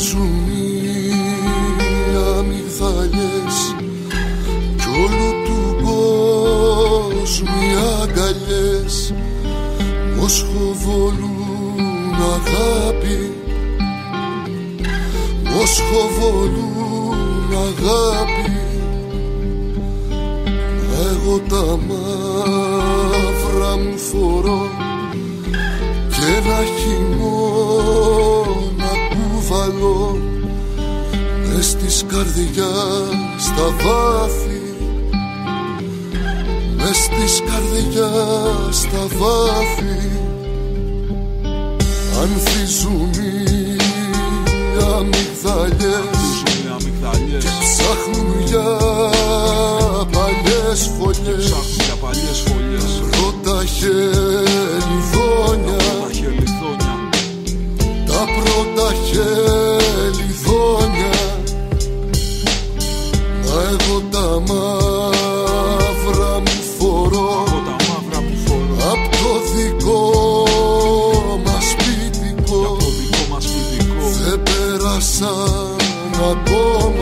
ανθίζουν οι αμυγδαλιές κι όλου του κόσμου οι αγκαλιές μοσχοβολούν αγάπη, μοσχοβολούν αγάπη. Εγώ τα μαύρα μου φορώ και ένα χειμώνα κουβαλώ μες της καρδιάς στα βάθη, μες της καρδιάς στα βάθη. Ανθίζουν οι αμυγδαλιές και ψάχνουν για παλιές φωλιές. Πρώτα χελιδόνια, τα πρώτα χελιδόνια. Μα εγώ τα μαύρα μου φορώ απ' το δικό μας σπιτικό. Δεν πέρασαν ακόμα,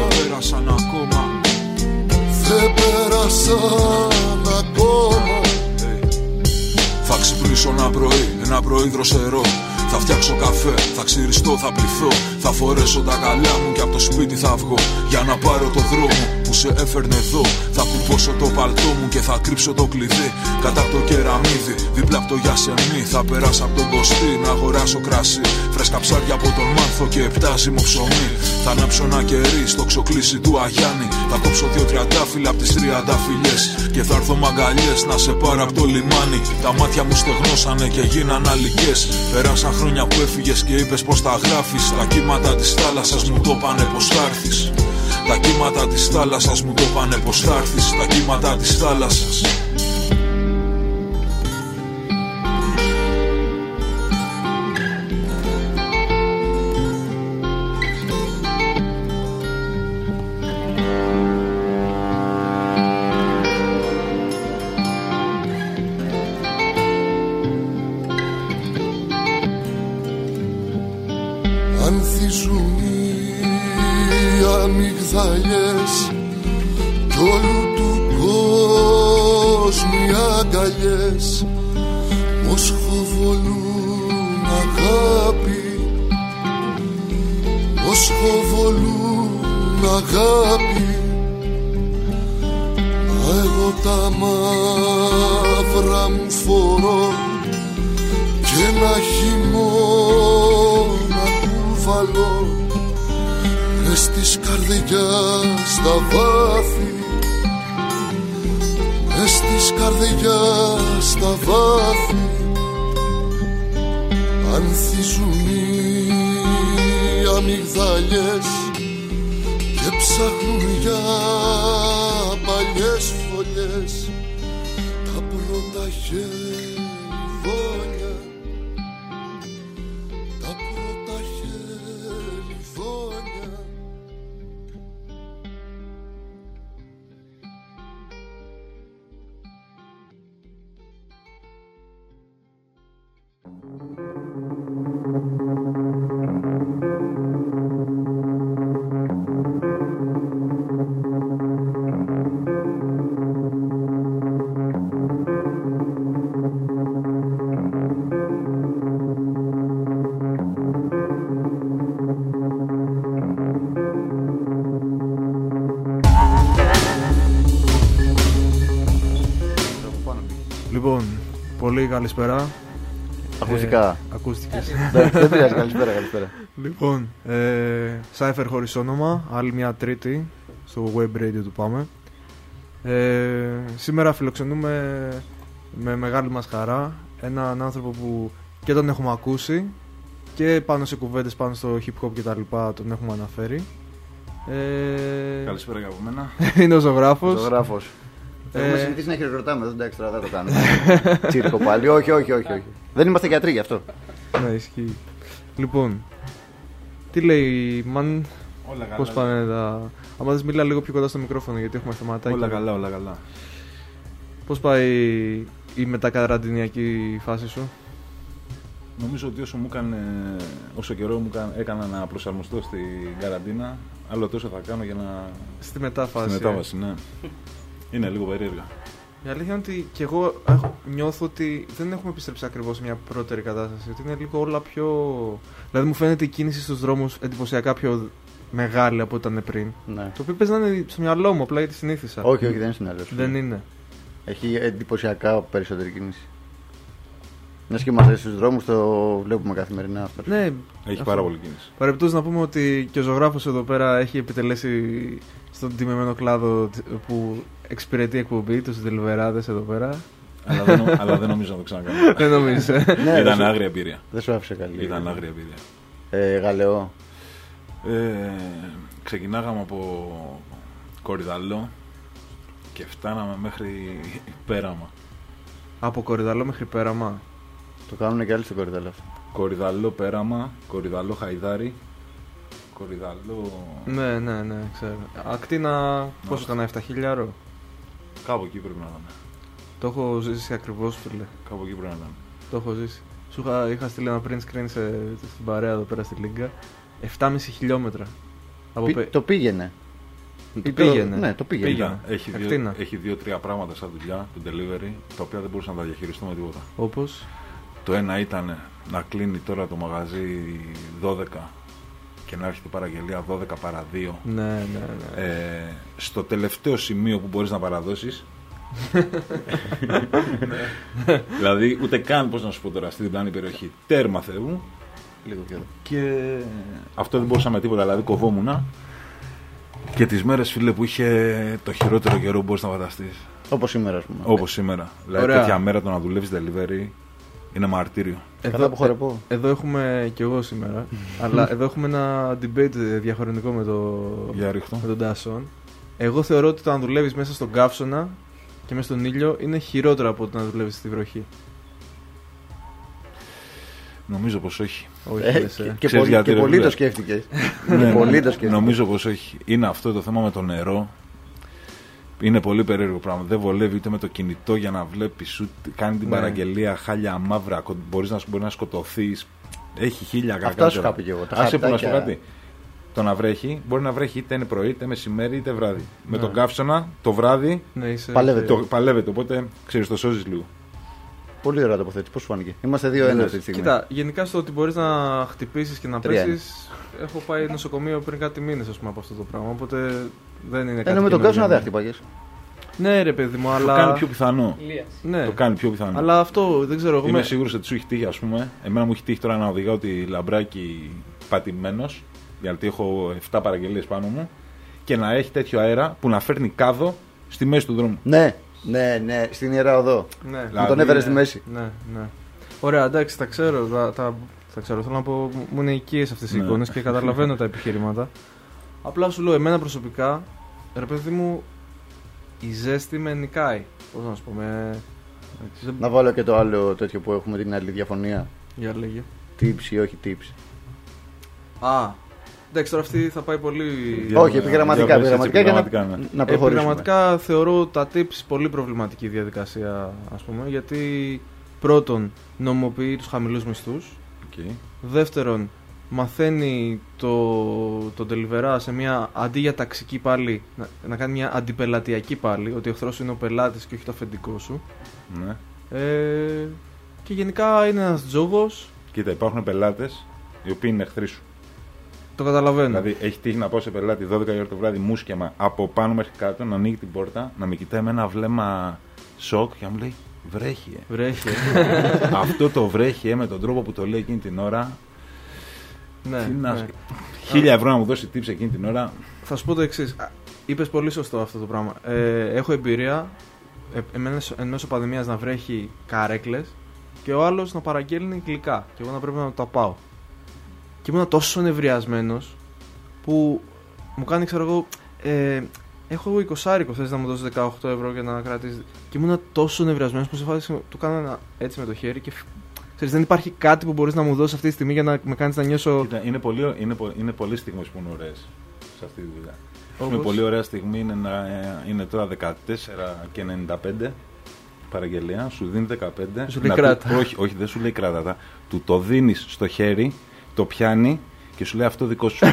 δεν πέρασαν ακόμα. Θα ξυπνήσω ένα πρωί, ένα πρωί δροσερό. Θα φτιάξω καφέ, θα ξυριστώ, θα πληθώ. Θα φορέσω τα καλά μου και από το σπίτι θα βγω για να πάρω το δρόμο που σε έφερνε εδώ. Θα κουμπώσω το παλτό μου και θα κρύψω το κλειδί κατά το κεραμίδι, δίπλα από το γιασεμί. Θα περάσω από τον Κωστή να αγοράσω κρασί, φρέσκα ψάρια από τον Μάνθο και επτάζιμο ψωμί. Θα ανάψω ένα κερί στο ξοκλήσι του Αγιάννη. Θα κόψω 2 τριαντάφυλλα από τις 30 φιλιές και θα έρθω μαγκαλιές να σε πάρω από το λιμάνι. Τα μάτια μου στεγνώσανε και γίναν αλικές. Περάσαν χρόνια που έφυγες και είπες πως τα γράφεις. Τα κύματα της θάλασσας μου το πάνε πως θα έρθεις. Τα κύματα της θάλασσας μου το πάνε πως θα έρθεις. Τα κύματα της θάλασσας. Ανθίζουν οι αμυγδαλιές κι όλου του κόσμου οι αγκαλιές μοσχοβολούν αγάπη, μοσχοβολούν αγάπη. Μα εγώ τα μαύρα μου φορώ και ένα χειμώνα κουβαλώ μες της καρδιάς στα βάθη, μες της καρδιάς στα βάθη. Ανθίζουν οι αμυγδαλιές και ψάχνουν για παλιές φωλιές. Τα πρώτα χελιδόνια, τα πρώτα χελιδόνια. Λοιπόν, πολύ καλησπέρα. Ακουστικά. Ακούστηκες. Δεν πειράζει, καλησπέρα. Λοιπόν, Cypher χωρίς όνομα, άλλη μια Τρίτη στο web radio του Πάμε. Σήμερα φιλοξενούμε με μεγάλη μας χαρά έναν άνθρωπο που και τον έχουμε ακούσει και πάνω σε κουβέντες πάνω στο hip hop και τα λοιπά τον έχουμε αναφέρει. Καλησπέρα για από μένα. Είναι ο ζωγράφος. Έχουμε συνηθίσει να χειροκροτάμε εδώ, εντάξει, τώρα δεν το κάνουμε. Τσίρκο πάλι, όχι. Δεν είμαστε γιατροί γι' αυτό. Ναι, ισχύει. Λοιπόν, τι λέει, Μαν, πώς πάνε τα... Άμα δεν μιλά λίγο πιο κοντά στο μικρόφωνο γιατί έχουμε θεματάκια. Όλα καλά. Πώς πάει η μετακαραντινιακή φάση σου? Νομίζω ότι όσο καιρό έκανα να προσαρμοστώ στην καραντίνα, άλλο τόσο θα κάνω για να. Στη μετάβαση. Ναι. Είναι λίγο περίεργα. Η αλήθεια είναι ότι και εγώ νιώθω ότι δεν έχουμε επιστρέψει ακριβώς σε μια πρώτερη κατάσταση. Ότι είναι λίγο όλα πιο. Δηλαδή μου φαίνεται η κίνηση στους δρόμους εντυπωσιακά πιο μεγάλη από ό,τι ήταν πριν. Ναι. Το οποίο πες να είναι στο μυαλό μου, απλά γιατί συνήθισα. Όχι, δεν είναι στο μυαλό σου. Δεν είναι. Έχει εντυπωσιακά περισσότερη κίνηση. Μια και είμαστε στους δρόμους, το βλέπουμε καθημερινά αυτό. Ναι, έχει πάρα πολύ κίνηση. Παρεπτούς να πούμε ότι και ο ζωγράφος εδώ πέρα έχει επιτελέσει στον τιμημένο κλάδο που εξυπηρετεί εκπομπή, τους Δελβεράδες εδώ πέρα. Αλλά δεν νομίζω να το ξανακάνω. Δεν νομίζω. Ήταν άγρια εμπειρία. Δεν σου άφησε καλή. Ήταν άγρια εμπειρία. Γαλεό. Ξεκινάγαμε από Κορυδαλό και φτάναμε μέχρι Πέραμα. Από Κορυδαλό μέχρι Πέραμα. Το κάνουν και άλλοι στο Κορυδαλό. Κορυδαλό Πέραμα, Κορυδαλό Χαϊδάρι, Κορυδαλό. Ναι, ξέρω. Ακτίνα πόσο ήταν, 7.000? Κάπου εκεί πρέπει να ήταν. Το έχω ζήσει ακριβώς, φίλε. Κάπου εκεί πρέπει να ήταν. Το έχω ζήσει. Σου είχα στείλει ένα print screen στην παρέα εδώ πέρα στη Λίγκα. 7,5 χιλιόμετρα. Το πήγαινε. Ναι, το πήγαινε. Έχει 2-3 πράγματα σαν δουλειά, το delivery, τα οποία δεν μπορούσα να τα διαχειριστώ με τίποτα. Όπως? Το ένα ήταν να κλείνει τώρα το μαγαζί 12 και να έρχεται παραγγελία 12 παρά 2. Ναι. Στο τελευταίο σημείο που μπορείς να παραδώσεις. Δηλαδή ούτε καν, πώς να σου πω τώρα, στη διπλανή περιοχή. Τέρμα Θεού μου. Λίγο πιο. Και αυτό δεν μπορούσα με τίποτα, δηλαδή κοβόμουνα. Και τις μέρες, φίλε, που είχε το χειρότερο καιρό που μπορείς να φανταστείς. Όπως σήμερα, ας πούμε. Όπως σήμερα. Δηλαδή τέτοια μέρα το να δουλεύεις delivery είναι μαρτύριο. Εδώ έχουμε κι εγώ σήμερα. Αλλά εδώ έχουμε ένα debate διαχρονικό με τον Ντάσον. Εγώ θεωρώ ότι το να δουλεύεις μέσα στον καύσωνα και μέσα στον ήλιο είναι χειρότερο από το να δουλεύεις στη βροχή. Νομίζω πως όχι. Και πολύ το σκέφτηκες. Νομίζω πως όχι. Είναι αυτό το θέμα με το νερό. Είναι πολύ περίεργο πράγμα. Δεν βολεύει ούτε με το κινητό για να βλέπεις, ούτε κάνει την παραγγελία χάλια μαύρα. Μπορεί να σκοτωθείς. Έχει χίλια κακά. Αυτά σου είχα πει και εγώ. Άσε που να σου πω κάτι. Το να βρέχει, μπορεί να βρέχει είτε είναι πρωί, είτε μεσημέρι, είτε βράδυ. Με τον καύσωνα το βράδυ παλεύεται. Οπότε ξέρεις, το σώζεις λίγο. Πολύ ωραία τοποθέτηση. Πώς σου φάνηκε? Είμαστε 2-1 αυτή τη στιγμή. Κοίτα, γενικά στο ότι μπορείς να χτυπήσεις και να πέσεις, έχω πάει νοσοκομείο πριν κάτι μήνες, ας πούμε, από αυτό το πράγμα. Οπότε δεν είναι κάτι. Ενώ με τον καύσωνα δεν χτυπάγες. Ναι, ρε παιδί μου, αλλά. Το κάνει πιο πιθανό. Ναι. Το κάνει πιο πιθανό. Αλλά αυτό δεν ξέρω. Είμαι σίγουρος ότι σου έχει τύχει, ας πούμε. Εμένα μου έχει τύχει τώρα να οδηγάω τη Λαμπράκη πατημένος, γιατί έχω 7 παραγγελίες πάνω μου, και να έχει τέτοιο αέρα που να φέρνει κάδο στη μέση του δρόμου. Ναι, στην Ιερά Οδό. Ναι. Να τον έφερε στη μέση. Ναι. Ωραία, εντάξει, τα ξέρω. Τα ξέρω. Θέλω να πω, μου είναι οικίες αυτές οι εικόνες και καταλαβαίνω τα επιχειρήματα. Απλά σου λέω, εμένα προσωπικά, ρε παιδί μου, η ζέστη με νικάει. Πώς να σου πω, Να βάλω και το άλλο τέτοιο που έχουμε, την άλλη διαφωνία. Για λέγε. Tips ή όχι tips. Εντάξει, τώρα αυτή θα πάει πολύ. Όχι, επιγραμματικά για να προχωρήσουμε. Επιγραμματικά θεωρώ τα tips πολύ προβληματική διαδικασία, ας πούμε, γιατί πρώτον νομιμοποιεί τους χαμηλούς μισθούς. Δεύτερον, μαθαίνει το delivery σε μια, αντί για ταξική πάλι, να κάνει μια αντιπελατειακή πάλι, ότι ο εχθρός σου είναι ο πελάτης και όχι το αφεντικό σου. Ναι. Και γενικά είναι ένας τζόγος. Κοίτα, υπάρχουν πελάτες οι οποίοι είναι εχθροί σου. Το καταλαβαίνω. Δηλαδή, έχει τύχει να πάω σε πελάτη 12 η ώρα το βράδυ, μουσκεμα από πάνω μέχρι κάτω, να ανοίγει την πόρτα, να με κοιτάει με ένα βλέμμα σοκ και να μου λέει βρέχει. Αυτό το βρέχει με τον τρόπο που το λέει εκείνη την ώρα. Ναι. 1.000 ευρώ να μου δώσει tips εκείνη την ώρα. Θα σου πω το εξής. Είπες πολύ σωστό αυτό το πράγμα. Έχω εμπειρία εν μέσω πανδημίας να βρέχει καρέκλες και ο άλλος να παραγγέλνει γλυκά και εγώ να πρέπει να τα πάω. Και ήμουν τόσο νευριασμένος που μου κάνει, ξέρω εγώ, έχω 20 θες να μου δώσεις 18 ευρώ για να κρατήσεις. Και ήμουν τόσο νευριασμένος που σε φάση του κάνω έτσι με το χέρι και ξέρεις, δεν υπάρχει κάτι που μπορείς να μου δώσεις αυτή τη στιγμή για να με κάνεις να νιώσω. Κοίτα, είναι πολλές στιγμές που είναι ωραίες σε αυτή τη δουλειά. Μια πολύ ωραία στιγμή είναι τώρα 14 και 95 παραγγελία, σου δίνει 15. Σου λέει κράτα. Όχι, δεν σου λέει κράτα. Του το δίνεις στο χέρι, το πιάνει και σου λέει αυτό δικό σου.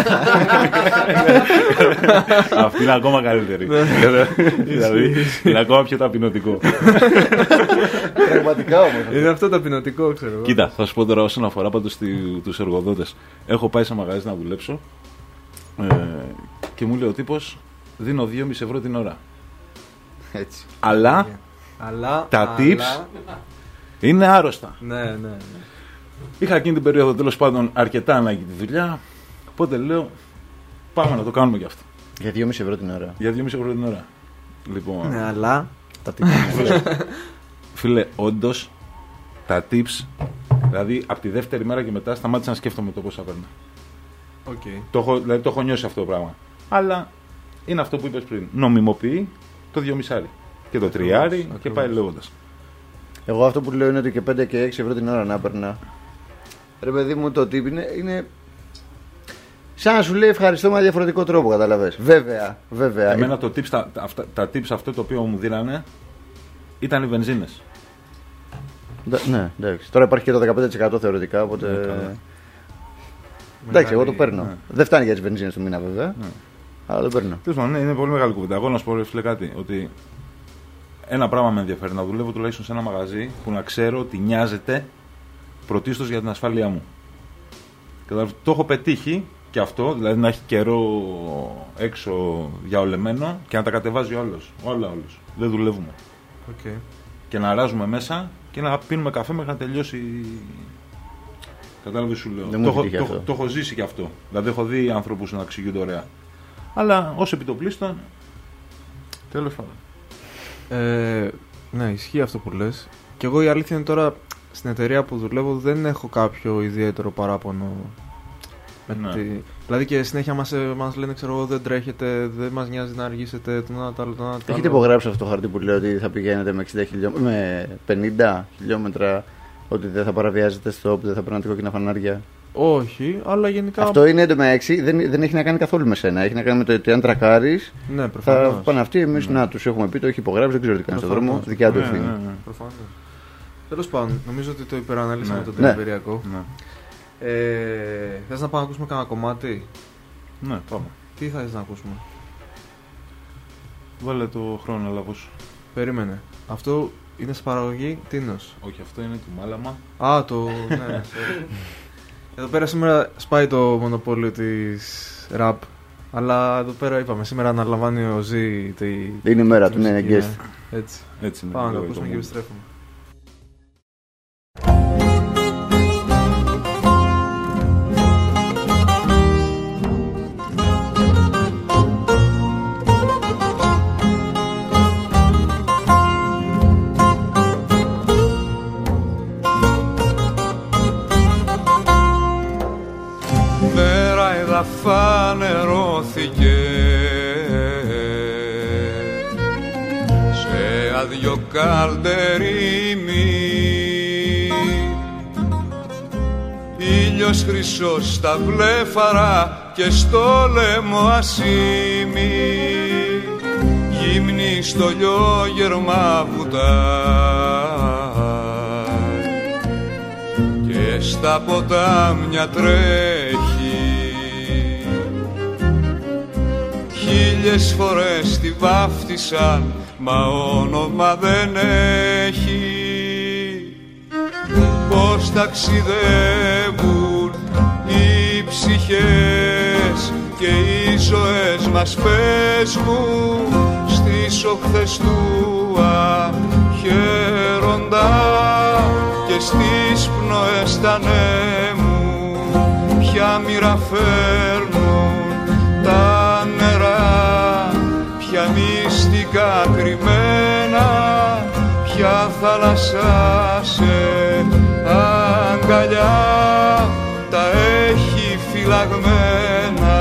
Αυτή είναι ακόμα καλύτερη. Δηλαδή είναι ακόμα πιο ταπεινωτικό. Πραγματικά όμως. Είναι αυτό ταπεινωτικό, ξέρω. Κοίτα, θα σου πω τώρα όσον αφορά πάντως τους εργοδότες. Έχω πάει σε μαγαζί να δουλέψω και μου λέει ο τύπος δίνω 2,5 ευρώ την ώρα. Έτσι. Αλλά τα tips είναι άρρωστα. Ναι. Είχα εκείνη την περίοδο τέλος πάντων αρκετά ανάγκη τη δουλειά. Οπότε λέω πάμε να το κάνουμε κι αυτό. Για 2,5 ευρώ την ώρα. Για 2,5 ευρώ την ώρα. Λοιπόν. Ναι, αλλά. Τα tips. Φίλε, όντως τα tips, δηλαδή από τη δεύτερη μέρα και μετά σταμάτησα να σκέφτομαι το πόσα παίρνω. Okay. Δηλαδή το έχω νιώσει αυτό το πράγμα. Αλλά είναι αυτό που είπες πριν. Νομιμοποιεί το 2,5 και το 3 και πάει λέγοντας. Εγώ αυτό που λέω είναι ότι και 5 και 6 ευρώ την ώρα να παίρνα. Ρε παιδί μου, το tip είναι σαν να σου λέει ευχαριστώ με διαφορετικό τρόπο, καταλαβες. Βέβαια. Εμένα το tips, τα tips αυτό το οποίο μου δίνανε ήταν οι βενζίνες. Ναι, εντάξει. Τώρα υπάρχει και το 15% θεωρητικά, οπότε. Εντάξει, εγώ το παίρνω. Ναι. Δεν φτάνει για τις βενζίνες του μήνα, βέβαια. Ναι. Αλλά δεν παίρνω. Τέλος πάντων, είναι πολύ μεγάλη κουβέντα. Εγώ να σου πω, φίλε, κάτι. Ότι ένα πράγμα με ενδιαφέρει. Να δουλεύω τουλάχιστον σε ένα μαγαζί που να ξέρω ότι νοιάζεται πρωτίστως για την ασφάλειά μου. Το έχω πετύχει και αυτό, δηλαδή να έχει καιρό έξω διαολεμένο και να τα κατεβάζει όλος. Δεν δουλεύουμε. Okay. Και να αράζουμε μέσα και να πίνουμε καφέ μέχρι να τελειώσει. Κατάλαβε σου λέω. Το έχω ζήσει και αυτό. Δηλαδή έχω δει άνθρωπους να εξηγούνται ωραία. Αλλά ως επιτοπλίστων. Τέλος πάντων. Ναι, ισχύει αυτό που λες. Και εγώ η αλήθεια είναι τώρα στην εταιρεία που δουλεύω δεν έχω κάποιο ιδιαίτερο παράπονο. Ναι. Δηλαδή και συνέχεια μας λένε, ξέρω εγώ, δεν τρέχετε, δεν μας νοιάζει να αργήσετε, το ένα, το άλλο. Έχετε υπογράψει αυτό το χαρτί που λέει ότι θα πηγαίνετε με 50 χιλιόμετρα, ότι δεν θα παραβιάζετε stop, δεν θα περνάτε κόκκινα φανάρια? Όχι, αλλά γενικά. Αυτό είναι εντωμεταξύ, δεν έχει να κάνει καθόλου με σένα. Έχει να κάνει με το ότι αν τρακάρεις, ναι, θα πάνε αυτοί. Εμείς να τους έχουμε πει, το έχει υπογράψει, δεν ξέρω τι κάνει στον δρόμο. Δικιά του ευθύνη. Προφανώς. Τέλος πάντων, νομίζω ότι το υπεραναλύσαμε το περιφερειακό. Θες να πάμε να ακούσουμε κανένα κομμάτι? Ναι, πάμε. Τι θα θες να ακούσουμε? Βάλε το χρόνο λαβούς. Περίμενε. Αυτό είναι σε παραγωγή Τίνος? Όχι, αυτό είναι του Μάλαμα. Α, το. Ναι, εδώ πέρα σήμερα σπάει το μονοπόλιο της rap. Αλλά εδώ πέρα είπαμε, σήμερα αναλαμβάνει ο Ζή. Είναι η μέρα του, ναι, guest. Έτσι είναι. Πάμε να ακούσουμε και επιστρέφουμε. Φανερώθηκε σε άδειο καλντερίμι, ήλιος χρυσός στα βλέφαρα και στο λαιμό ασήμι, γύμνη στο λιόγερμα βουτάει και στα ποτάμια τρέχει. Χίλιες φορές τη βάφτισαν, μα όνομα δεν έχει. Πώς ταξιδεύουν οι ψυχές και οι ζωές μας πέσουν στις οχθές του αχαίροντα και στις πνοές τα νέμου. Ποια μοίρα φέρνουν τα νερά, ποια μυστικά κρυμμένα, ποια θάλασσα σε αγκαλιά τα έχει φυλαγμένα.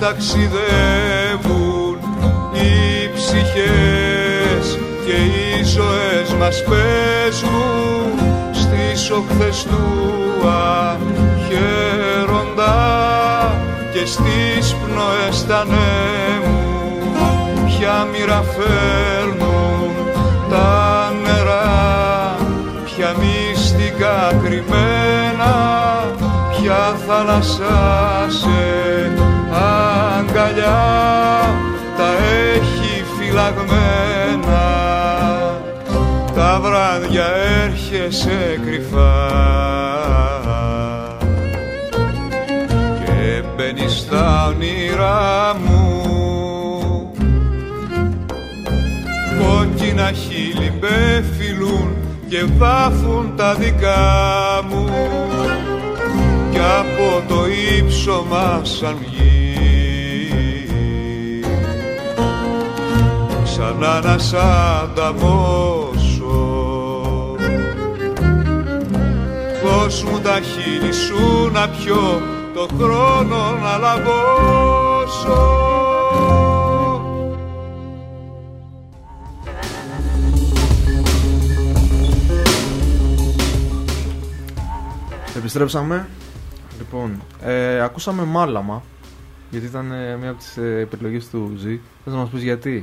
ταξιδεύουν οι ψυχές και οι ζωές μας παίζουν στις οχθές του αχαίροντα και στις πνοές τα νέμου. Ποια μοίρα φέρνουν τα νερά, ποια μυστικά κρυμμένα, ποια θάλασσα σε αγκαλιά τα έχει φυλαγμένα. Τα βράδια έρχεσαι κρυφά και μπαίνεις στα όνειρά μου. Κόκκινα χείλη με φιλούν και βάφουν τα δικά μου κι από το ύψωμα σαν βγει ξανά να σ' ανταμώσω. Πώς μου τα χείλη σου να πιω, το χρόνο να λαβώσω. Επιστρέψαμε. Λοιπόν, ακούσαμε Μάλαμα, γιατί ήταν μία από τις επιλογές του Ζη. Θες να μας πεις γιατί?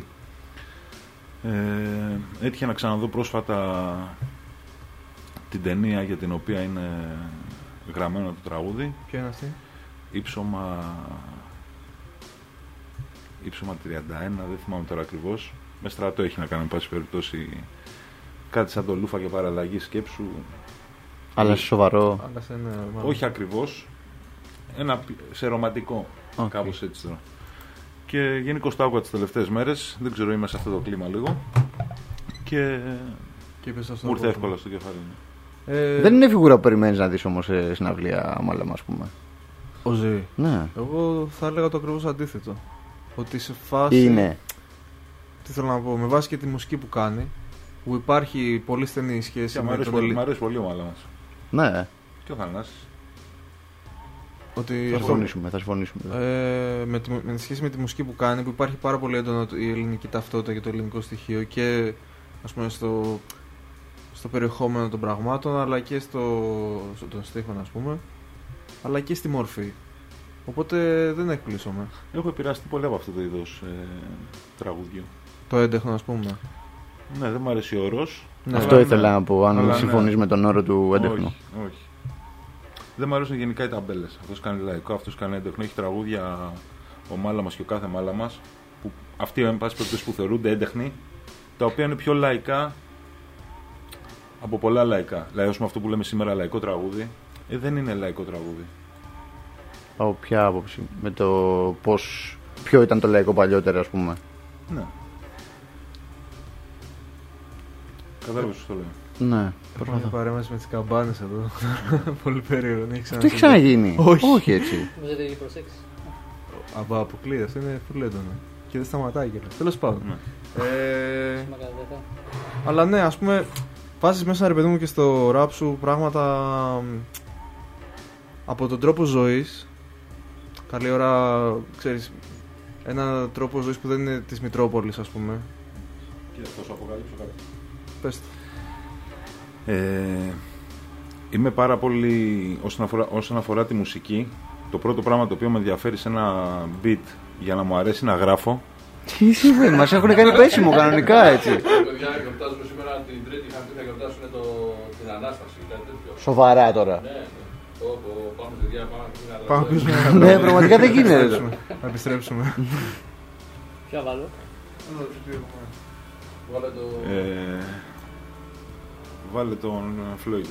Έτυχε να ξαναδώ πρόσφατα την ταινία για την οποία είναι γραμμένο το τραγούδι. Ποια είναι αυτή? Ήψωμα 31, δεν θυμάμαι τώρα ακριβώς. Με στρατό έχει να κάνει, εν πάση περιπτώσει, κάτι σαν το Λούφα και παραλλαγή σκέψου. Αλλά σοβαρό. Όχι ακριβώς. Σε ρομαντικό. Κάπως έτσι τώρα. Και γενικώς το άκουγα τις τελευταίες μέρες. Δεν ξέρω, είμαι σε αυτό το κλίμα λίγο. Και μου ήρθε εύκολα στο κεφάλι. Δεν είναι φιγούρα που περιμένεις να δεις όμως σε συναυλία Μάλαμα, ας πούμε. Ο Ζη. Ναι. Εγώ θα έλεγα το ακριβώς αντίθετο. Ότι σε φάση. Είναι. Τι θέλω να πω, με βάση και τη μουσική που κάνει, που υπάρχει πολύ στενή σχέση με τον. Μ' αρέσει πολύ ο Μάλαμας. Ναι. Και ο Θανάσης. Ότι θα συμφωνήσουμε. Με τη σχέση με τη μουσική που κάνει, που υπάρχει πάρα πολύ έντονο η ελληνική ταυτότητα και το ελληνικό στοιχείο και ας πούμε στο περιεχόμενο των πραγμάτων, αλλά και στον στίχο, ας πούμε, αλλά και στη μορφή. Οπότε δεν εκπλήσωμαι. Έχω επηρεαστεί πολύ από αυτό το είδος τραγουδιού. Το έντεχνο, ας πούμε. Ναι, δεν μου αρέσει ο όρος. Ναι, αυτό ήθελα να πω, αν συμφωνείς με τον όρο του έντεχνου. Όχι. Δεν μου αρέσουν γενικά οι ταμπέλες. Αυτός κάνει λαϊκό, αυτός κάνει έντεχνο. Έχει τραγούδια ο Μάλαμας και ο κάθε Μάλαμας, που αυτοί εν πάση περιπτώσει που θεωρούνται έντεχνοι, τα οποία είναι πιο λαϊκά από πολλά λαϊκά. Δηλαδή, ας πούμε, αυτό που λέμε σήμερα λαϊκό τραγούδι, δεν είναι λαϊκό τραγούδι. Από ποια άποψη? Με το ποιο ήταν το λαϊκό παλιότερα, ας πούμε. Ναι. Κατάλαβες τι το λέω. Ναι. Μια παρέμβαση με τις καμπάνες εδώ. Πολύ περίεργο. Αυτό έχει ξαναγίνει. Όχι έτσι. Δεν έχει προσέξει. Αποκλείεται, αυτό είναι full έντονο. Και δεν σταματάει κιόλας. Τέλος πάντων. Αλλά ναι, ας πούμε, βάζεις μέσα, ρε παιδί μου, και στο ραπ σου πράγματα από τον τρόπο ζωής. Καλή ώρα, ξέρεις, ένα τρόπο ζωής που δεν είναι της Μητρόπολης, ας πούμε. Και θα σου αποκαλύψω κάτι. Πες το. Είμαι πάρα πολύ, όσον αφορά τη μουσική, το πρώτο πράγμα το οποίο με ενδιαφέρει σε ένα beat για να μου αρέσει να γράφω. Τι σημαίνει, μας έχουν κάνει πέσιμο κανονικά, έτσι. Παιδιά, γιορτάζουμε σήμερα την Τρίτη, είχαν πει να γιορτάσουν την Ανάσταση, κάτι τέτοιο. Σοβαρά τώρα. Ναι. Πάμε παιδιά, πάμε πίσω. Ναι, πραγματικά δεν γίνεται. Να επιστρέψουμε. Ποια βάλω? Βάλε τον Floyd.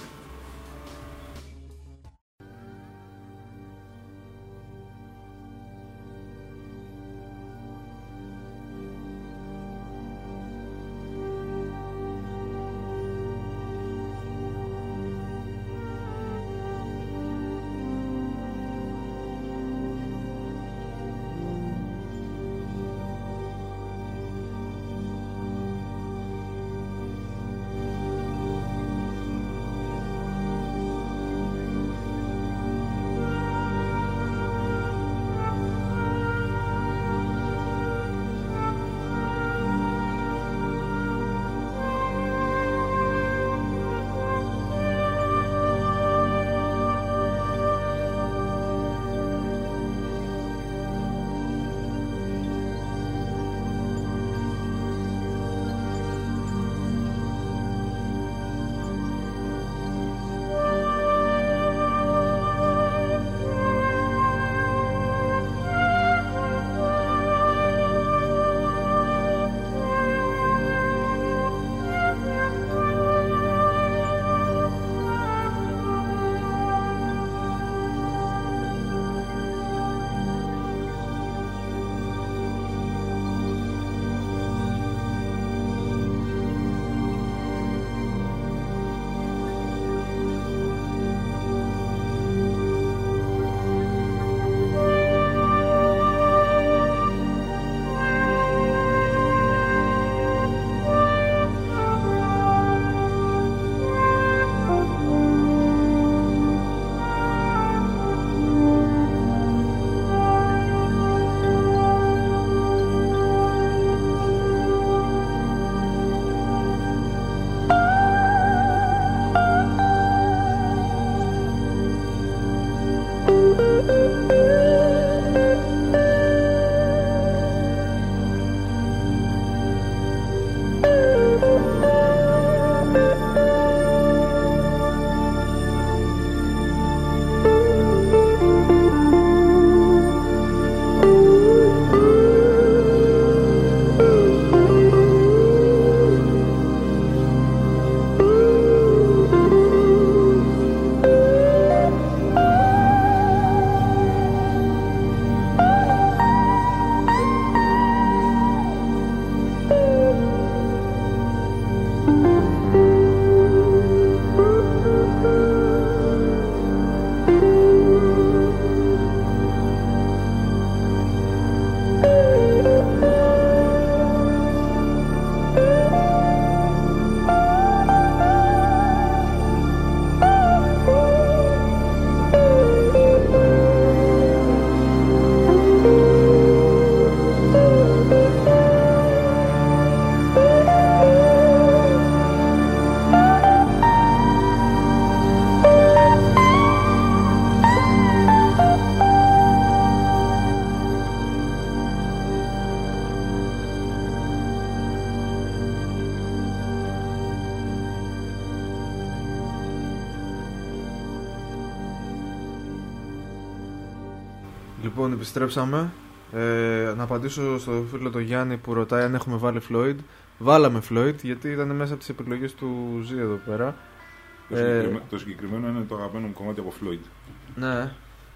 Λοιπόν, επιστρέψαμε. Να απαντήσω στο φίλο το Γιάννη που ρωτάει αν έχουμε βάλει Floyd. Βάλαμε Floyd γιατί ήταν μέσα από τις επιλογές του Ζή εδώ πέρα. Το συγκεκριμένο είναι το αγαπημένο μου κομμάτι από Floyd. Ναι.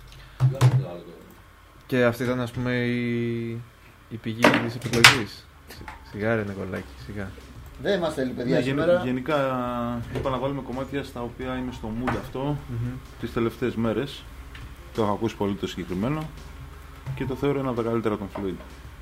Και αυτή ήταν, ας πούμε, η πηγή της επιλογής. Σιγά ρε Νικολάκη, σιγά. Δεν μας θέλει παιδιά σήμερα. Γενικά είπα να βάλουμε κομμάτια στα οποία είμαι στο mood αυτό τις τελευταίες μέρες. Το έχω ακούσει πολύ το συγκεκριμένο και το θεωρώ ένα από τα καλύτερα των Floyd.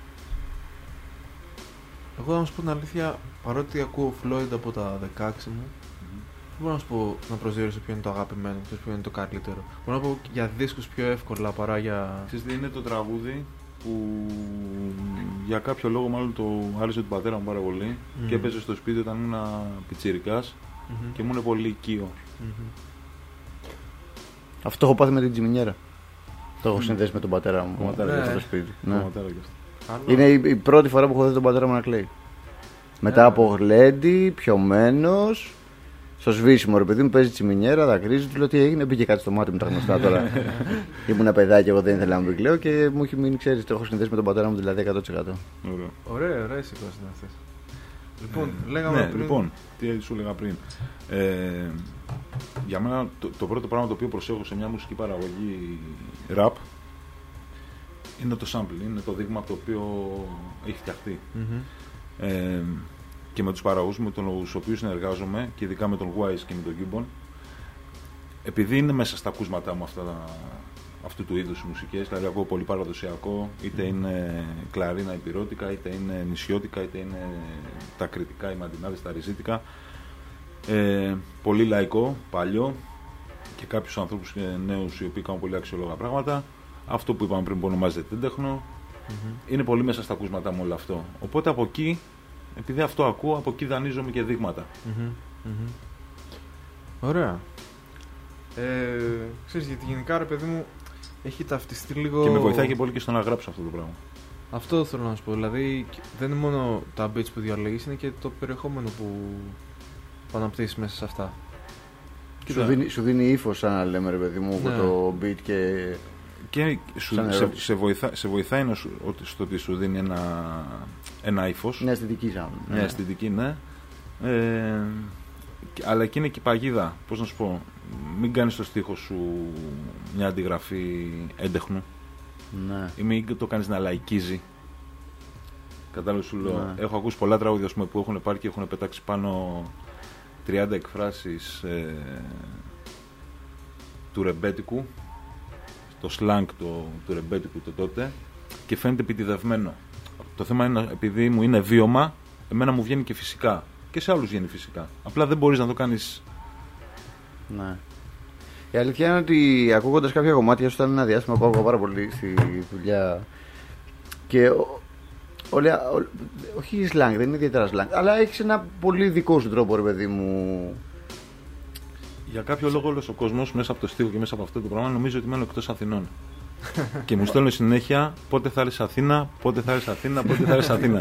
Εγώ να σου πω την αλήθεια, παρότι ακούω Floyd από τα 16 μου, δεν μπορώ να σου πω να προσδιορίσω ποιο είναι το αγαπημένο, ποιο είναι το καλύτερο. Μπορώ να πω για δίσκους πιο εύκολα παρά για... Ξέρετε, είναι το τραγούδι που για κάποιο λόγο μάλλον το άρεσε του πατέρα μου πάρα πολύ και έπαιζε στο σπίτι όταν ήμουν πιτσιρικάς και ήμουν πολύ οικείο. Αυτό έχω πάθει με την Τζιμινιέρα. Το έχω συνδέσει με τον πατέρα μου στο σπίτι. Είναι η πρώτη φορά που έχω δει τον πατέρα μου να κλαίει. Μετά από γλέντι, πιωμένος, στο σβήσιμο ρε παιδί μου, παίζει Τσιμινιέρα, δακρύζει, του λέω τι έγινε, μπήκε κάτι στο μάτι μου τα γνωστά τώρα. Ήμουν παιδάκι, εγώ δεν ήθελα να μου πει, λέω και μου έχει μείνει, ξέρεις, το έχω συνδέσει με τον πατέρα μου δηλαδή 100%. Ωραία εικόνα είναι αυτές. Λοιπόν, λέγαμε πριν. Λοιπόν, τι σου έλεγα πριν. Για μένα το πρώτο πράγμα το οποίο προσέχω σε μια μουσική παραγωγή rap είναι το sample, είναι το δείγμα από το οποίο έχει φτιαχτεί. Και με τους παραγωγούς με τους οποίους συνεργάζομαι και ειδικά με τον Wise και με τον Gibbon, επειδή είναι μέσα στα ακούσματά μου αυτού του είδους μουσικές, δηλαδή ακούω πολύ παραδοσιακό, είτε είναι κλαρίνα υπηρώτικα, είτε είναι νησιώτικα, είτε είναι τα κριτικά, οι μαντινάδες, τα ριζίτικα, πολύ λαϊκό, παλιό και κάποιους ανθρώπους νέους οι οποίοι κάνουν πολύ αξιόλογα πράγματα. Αυτό που είπαμε πριν που ονομάζεται τέντεχνο, είναι πολύ μέσα στα ακούσματά μου όλο αυτό. Οπότε από εκεί, επειδή αυτό ακούω, από εκεί δανείζομαι και δείγματα. Ωραία. Ξέρεις, γιατί γενικά ρε παιδί μου έχει ταυτιστεί λίγο... Και με βοηθάει και πολύ και στο να γράψω αυτό το πράγμα. Αυτό θέλω να σου πω, δηλαδή δεν είναι μόνο τα beats που διαλέγεις, είναι και το περιεχόμενο που αναπτύσσεις μέσα σε αυτά. Σου δίνει ύφος, σαν να λέμε ρε παιδί μου, το beat και σε βοηθάει στο ότι σου δίνει ένα ύφος. Μια αισθητική Μια αισθητική, ναι. Αλλά και είναι και η παγίδα, πώς να σου πω, μην κάνεις στο στίχο σου μια αντιγραφή έντεχνου. Ναι. Ή μην το κάνεις να λαϊκίζει. Κατάλαβα σου λέω. Έχω ακούσει πολλά τραγούδια που έχουν πάρει και έχουν πετάξει πάνω 30 εκφράσεις του ρεμπέτικου, το slang του ρεμπέτικου το τότε, και φαίνεται επιτυδευμένο. Το θέμα είναι, επειδή μου είναι βίωμα, εμένα μου βγαίνει και φυσικά. Και σε άλλους βγαίνει φυσικά. Απλά δεν μπορείς να το κάνεις. Ναι. Η αλήθεια είναι ότι ακούγοντας κάποια κομμάτια σου, ήταν ένα διάστημα που άκουγα πάρα πολύ στη δουλειά. Και όχι slang, δεν είναι ιδιαίτερα slang, αλλά έχεις ένα πολύ δικό σου τρόπο, ρε παιδί μου. Για κάποιο λόγο όλος ο κόσμος μέσα από το στίχο και μέσα από αυτό το πράγμα νομίζει ότι μένω εκτός Αθηνών. Και μου στέλνουν συνέχεια πότε θα έρθεις Αθήνα, πότε θα έρθεις Αθήνα, πότε θα έρθεις Αθήνα.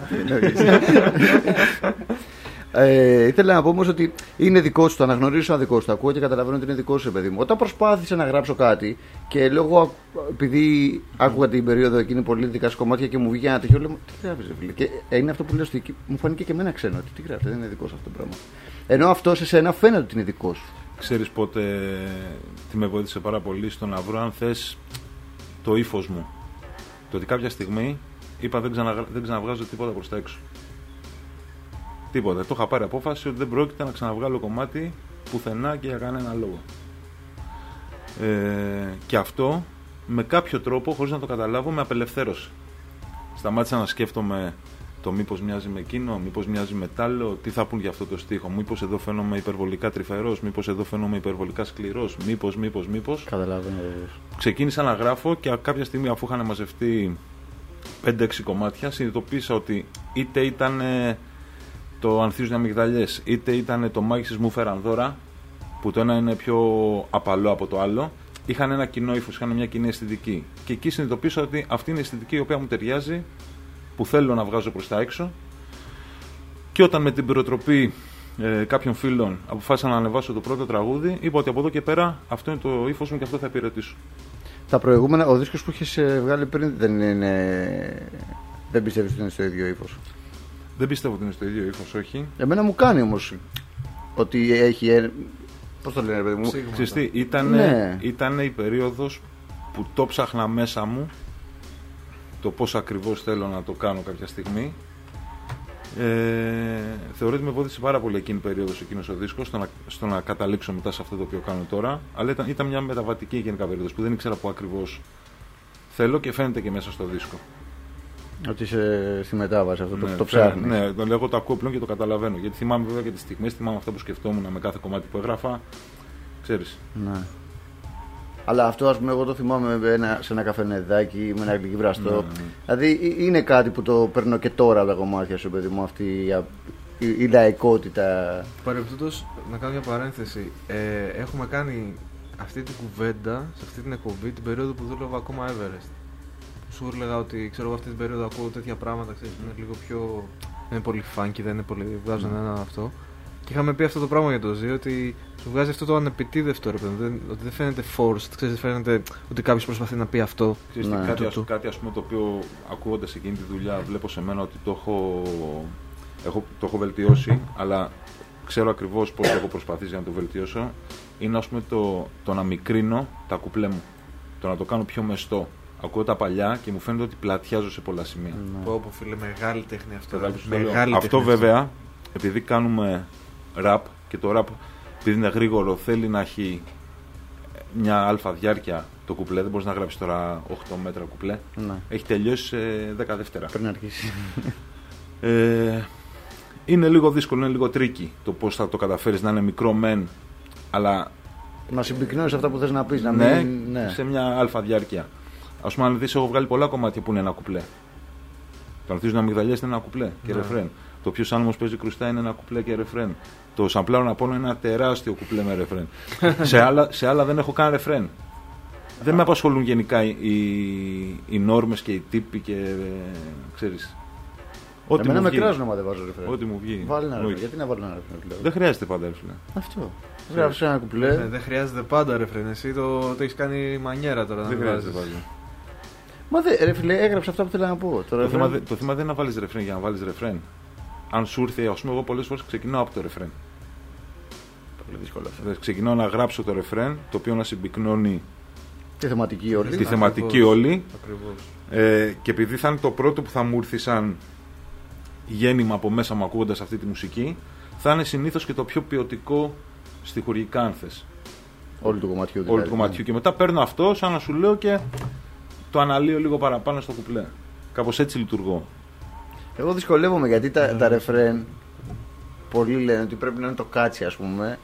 Ήθελα να πω όμως ότι είναι δικό σου, το αναγνωρίζω σαν δικό σου, το ακούω και καταλαβαίνω ότι είναι δικό σου, παιδί μου. Όταν προσπάθησα να γράψω κάτι και λόγω, επειδή άκουγα την περίοδο εκείνη πολύ δικά σου κομμάτια και μου βγήκε ένα τυχαίο, λέω τι γράφεις, φίλε. Και είναι αυτό που λέω, μου φάνηκε και εμένα ξένο, τι γράφεις, δεν είναι δικό σου αυτό το πράγμα. Ενώ αυτό σε σένα φαίνεται ότι είναι δικό σου. Ξέρεις πότε τι με βοήθησε πάρα πολύ στο να βρω, αν θες, το ύφος μου. Το ότι κάποια στιγμή είπα δεν ξαναβγάζω τίποτα προς τα έξω. Τίποτα. Το είχα πάρει απόφαση ότι δεν πρόκειται να ξαναβγάλω κομμάτι πουθενά και για κανένα λόγο. Και αυτό με κάποιο τρόπο, χωρίς να το καταλάβω, με απελευθέρωσε. Σταμάτησα να σκέφτομαι το μήπως μοιάζει με εκείνο, μήπως μοιάζει με τ' άλλο, τι θα πούν για αυτό το στίχο, μήπως εδώ φαίνομαι υπερβολικά τρυφερός, μήπως εδώ φαίνομαι υπερβολικά σκληρός, μήπως. Καταλαβαίνω. Ξεκίνησα να γράφω και κάποια στιγμή, αφού είχαν μαζευτεί 5-6 κομμάτια, συνειδητοποίησα ότι είτε ήταν το Ανθίζουν οι αμυγδαλιές, είτε ήταν το Μάγισσες μου φέραν δώρα, που το ένα είναι πιο απαλό από το άλλο, είχαν ένα κοινό ύφος, είχαν μια κοινή αισθητική. Και εκεί συνειδητοποίησα ότι αυτή είναι η αισθητική η οποία μου ταιριάζει, που θέλω να βγάζω προς τα έξω. Και όταν με την προτροπή κάποιων φίλων αποφάσισα να ανεβάσω το πρώτο τραγούδι, είπα ότι από εδώ και πέρα αυτό είναι το ύφος μου και αυτό θα υπηρετήσω. Τα προηγούμενα, ο δίσκος που έχεις βγάλει πριν δεν πιστεύεις ότι είναι στο ίδιο ύφος? Δεν πιστεύω ότι είναι στο ίδιο ύφος, όχι. Εμένα μου κάνει όμως ότι έχει. Πώς το λένε, παιδί μου? Ξεστή, ήταν η περίοδος που το ψάχνα μέσα μου το πώς ακριβώς θέλω να το κάνω κάποια στιγμή. Θεωρώ ότι με βοήθησε πάρα πολύ εκείνη η περίοδος, εκείνος ο δίσκος, στο να καταλήξω μετά σε αυτό το οποίο κάνω τώρα. Αλλά ήταν μια μεταβατική γενικά περίοδος που δεν ήξερα που ακριβώς θέλω και φαίνεται και μέσα στο δίσκο. Ότι είσαι στη μετάβαση, αυτό το ψάχνεις. Ναι, το λέγω, το ακούω πλέον και το καταλαβαίνω. Γιατί θυμάμαι βέβαια και τις στιγμές, θυμάμαι αυτά που σκεφτόμουν με κάθε κομμάτι που έγραφα. Ξέρεις. Ναι. Αλλά αυτό, ας πούμε, εγώ το θυμάμαι σε ένα καφενεδάκι με ένα γλυκί βραστό. Ναι. Δηλαδή είναι κάτι που το παίρνω και τώρα από τα κομμάτια σου, παιδί μου, αυτή η λαϊκότητα. Παρεμπιπτόντως, να κάνω μια παρένθεση. Έχουμε κάνει αυτή την κουβέντα σε αυτή την εκπομπή την περίοδο που δούλευα ακόμα Everest. Σου έλεγα ότι ξέρω εγώ αυτή την περίοδο ακούω τέτοια πράγματα, ξέρεις, είναι λίγο πιο. Δεν είναι πολύ funky, δεν είναι πολύ. Βγάζουν ένα αυτό. Και είχαμε πει αυτό το πράγμα για το Ζή, ότι σου βγάζει αυτό το ανεπιτίδευτο, ρε παιδί. Ότι δεν φαίνεται forced, ξέρεις, δεν φαίνεται ότι κάποιος προσπαθεί να πει αυτό. Ξέρεις, ναι. Κάτι ας πούμε το οποίο ακούγοντας εκείνη τη δουλειά βλέπω σε μένα ότι το έχω βελτιώσει, αλλά ξέρω ακριβώς πώς έχω προσπαθήσει να το βελτιώσω. Είναι ας πούμε το να μικρύνω τα κουπλέ μου, το να το κάνω πιο μεστό. Ακούω τα παλιά και μου φαίνεται ότι πλατιάζω σε πολλά σημεία. Πω φίλε, μεγάλη τέχνη αυτό. Αυτό βέβαια, επειδή κάνουμε rap και το rap, επειδή είναι γρήγορο, θέλει να έχει μια αλφα διάρκεια το κουπλέ. Δεν μπορείς να γράψεις τώρα 8 μέτρα κουπλέ. Ναι. Έχει τελειώσει σε 10 δεύτερα. Πριν αρχίσει. Είναι λίγο δύσκολο, είναι λίγο τρίκι το πώς θα το καταφέρεις να είναι μικρό μεν, αλλά να συμπυκνώσεις αυτά που θες να πεις. Ναι, σε μια αλφα διάρκεια. Ας πούμε, αν δεις, έχω βγάλει πολλά κομμάτια που είναι ένα κουπλέ. Το Ανθίζουν Αμυγδαλιές είναι ένα κουπλέ και ρεφρέν. Το Ποιος Άνεμος παίζει κρουστά είναι ένα κουπλέ και ρεφρέν. Το Σαμπλάρων Απόλλων είναι ένα τεράστιο κουπλέ με ρεφρέν. σε άλλα δεν έχω καν ρεφρέν. Δεν με απασχολούν γενικά οι νόρμες και οι τύποι και ξέρεις. Εμένα με κράζουν άμα δεν βάζω ρεφρέν. Ό,τι μου βγει. Βάλει ένα ρεφρέν. Γιατί να βάλω ένα ρεφρέν? Δεν χρειάζεται πάντα ρεφρέν. Αυτό. Γράψε ένα κουπλέ. Δεν χρειάζεται πάντα ρεφρέν. Εσύ το έχεις κάνει μανιέρα τώρα. Δεν χρειάζεται πάντα. Μα ρε φίλε, έγραψε αυτά που θέλω να πω. Το θέμα δεν είναι να βάλεις ρεφρέν για να βάλεις ρεφρέν. Αν σου ήρθε, ας πούμε, εγώ πολλές φορές ξεκινάω από το ρεφρέν. Πολύ δύσκολο αυτό. Ξεκινάω να γράψω το ρεφρέν, το οποίο να συμπυκνώνει τη θεματική όλη. Τη θεματική όλη. Και επειδή θα είναι το πρώτο που θα μου έρθει σαν γέννημα από μέσα μου ακούγοντας αυτή τη μουσική, θα είναι συνήθως και το πιο ποιοτικό στιχουργικά, αν θες. Όλου του κομματιού. Όλου του κομματιού. Και μετά παίρνω αυτό, σαν να σου λέω, και το αναλύω λίγο παραπάνω στο κουπλέ. Κάπως έτσι λειτουργώ. Εγώ δυσκολεύομαι γιατί τα ρεφρέν πολλοί λένε ότι πρέπει να είναι το κάτσι, ας πούμε.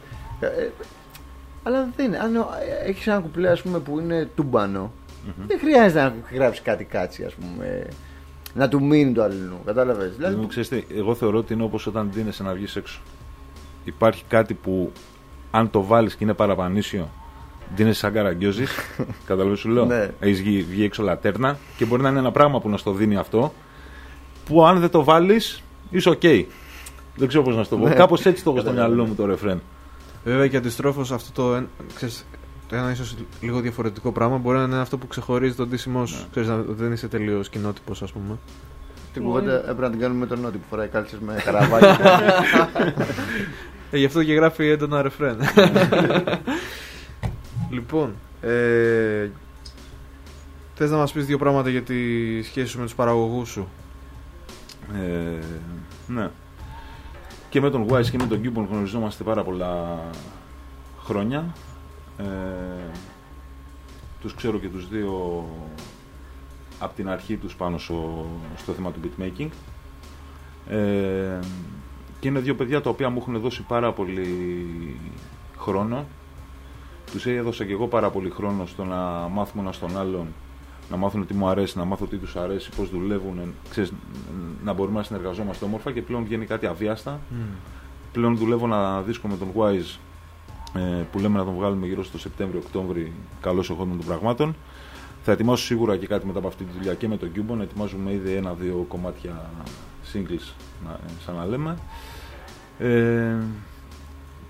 Αλλά δεν είναι. Αν έχεις ένα κουπλέ, ας πούμε, που είναι τούμπανο, δεν χρειάζεται να γράψεις κάτι κάτσι, ας πούμε. Να του μείνει το αλληλού. Κατάλαβες? Δηλαδή, εγώ θεωρώ ότι είναι όπως όταν ντύνεσαι να βγεις έξω. Υπάρχει κάτι που αν το βάλεις και είναι παραπανήσιο, ντύνεσαι σαν καραγκιόζης. Καταλαβαίνεις σου λέω? Ναι. Έχεις βγει έξω λατέρνα και μπορεί να είναι ένα πράγμα που να στο δίνει αυτό, που αν δεν το βάλεις είσαι ok. Δεν ξέρω πώς να στο πω. Ναι. Κάπως έτσι το έχω στο μυαλό μου το ρεφρέν. Βέβαια και αντιστρόφως αυτό το ένα ίσως λίγο διαφορετικό πράγμα μπορεί να είναι αυτό που ξεχωρίζει τον ντύσιμό σου. Ξέρεις, δεν είσαι τελείως κοινότυπος, ας πούμε. Την κουβέντα έπρεπε να την κάνουμε με τον Νότι που φοράει κάλτσες με καραβάκι. Γι' αυτό και γράφει έντονα ρεφρέν. Λοιπόν, θες να μας πεις δύο πράγματα για τη σχέση σου με τους παραγωγούς σου? Ναι. Και με τον Wise και με τον Gibbon γνωριζόμαστε πάρα πολλά χρόνια. Τους ξέρω και τους δύο από την αρχή τους πάνω στο θέμα του beatmaking. Και είναι δύο παιδιά τα οποία μου έχουν δώσει πάρα πολύ χρόνο. Τους έδωσα και εγώ πάρα πολύ χρόνο στο να μάθουμε ένα στον άλλον, να μάθουν τι μου αρέσει, να μάθω τι τους αρέσει, πώς δουλεύουν, ξέρεις, να μπορούμε να συνεργαζόμαστε όμορφα, και πλέον βγαίνει κάτι αβίαστα. Πλέον δουλεύω ένα δίσκο με τον Wise που λέμε να τον βγάλουμε γύρω στο Σεπτέμβριο-Οκτώβρι, καλώς εχόντων των πραγμάτων. Θα ετοιμάσω σίγουρα και κάτι μετά από αυτή τη δουλειά και με τον Gibbon. Ετοιμάζουμε ήδη 1-2 κομμάτια singles, σαν να λέμε.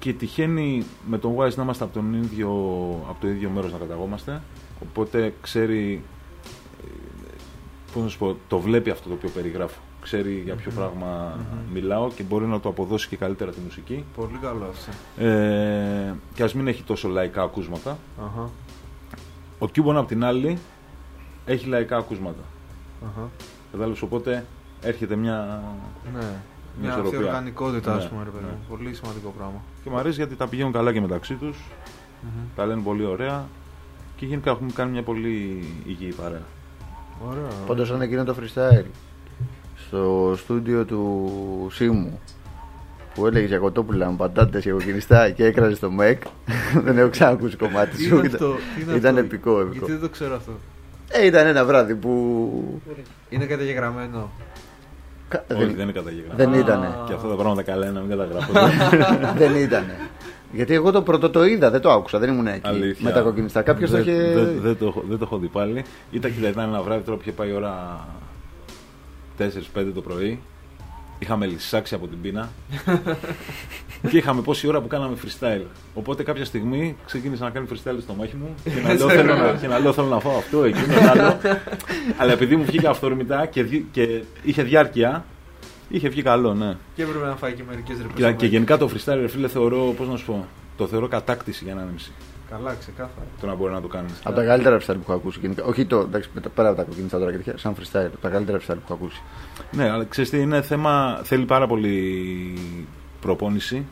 Και τυχαίνει με τον Wise να είμαστε από το ίδιο μέρος να καταγόμαστε. Οπότε ξέρει, πώς να σου πω, το βλέπει αυτό το οποίο περιγράφω. Ξέρει για ποιο πράγμα μιλάω και μπορεί να το αποδώσει και καλύτερα τη μουσική. Πολύ καλό αυτό. Και ας μην έχει τόσο λαϊκά ακούσματα. Ο Cuban απ' την άλλη έχει λαϊκά ακούσματα. Κατάλαβες, οπότε έρχεται μια αυτή οργανικότητα, ας πούμε, ρε παιδί. Πολύ σημαντικό πράγμα. Και μου αρέσει γιατί τα πηγαίνουν καλά και μεταξύ τους. Τα λένε πολύ ωραία. Και γενικά έχουμε κάνει μια πολύ υγιή παρέα. Πάντως σαν εκείνο το freestyle στο στούντιο του Σίμου που έλεγε για κοτόπουλα με πατάτες και κοκκινιστά και έκραζε το ΜΕΚ. Δεν έχω ξανακούσει κομμάτι σου. Ήταν επικό. Γιατί δεν το ξέρω αυτό. Ήταν ένα βράδυ που. Είναι καταγεγραμμένο. Όχι, δεν είναι καταγεγραμμένο. Δεν ήτανε. Και αυτά τα πράγματα καλά είναι να μην καταγράφονται. Δεν ήτανε. Γιατί εγώ το πρώτο το είδα, δεν το άκουσα, δεν ήμουν εκεί. Αλήθεια. Με τα κοκκινιστά. Κάποιος το είχε. Δεν το έχω δει πάλι. Ήταν ένα βράδυ τώρα που είχε πάει ώρα 4-5 το πρωί. Είχαμε λυσάξει από την πείνα. Και είχαμε πόση ώρα που κάναμε freestyle. Οπότε κάποια στιγμή ξεκίνησα να κάνω freestyle στο μάχη μου και να λέω θέλω να φάω αυτό, εκείνο, άλλο. Αλλά επειδή μου βγήκε αυθόρμητα και είχε διάρκεια, είχε βγει καλό, ναι. Και έπρεπε να φάει και μερικές ρεπές. Και γενικά το freestyle, ρε φίλε, θεωρώ, πώς να σου πω, το θεωρώ κατάκτηση για έναν MC. Καλά, ξεκάθαρα. Το να μπορεί να το κάνει. Από τα καλύτερα freestyle που έχω ακούσει. Γενικά. Όχι το, εντάξει, πέρα από τα κοκκινιστά τώρα και τέτοια, σαν freestyle. Τα καλύτερα freestyle που έχω ακούσει. Ναι, αλλά ξέρεις τι, είναι θέμα, θέλει πάρα πολύ προπόνηση.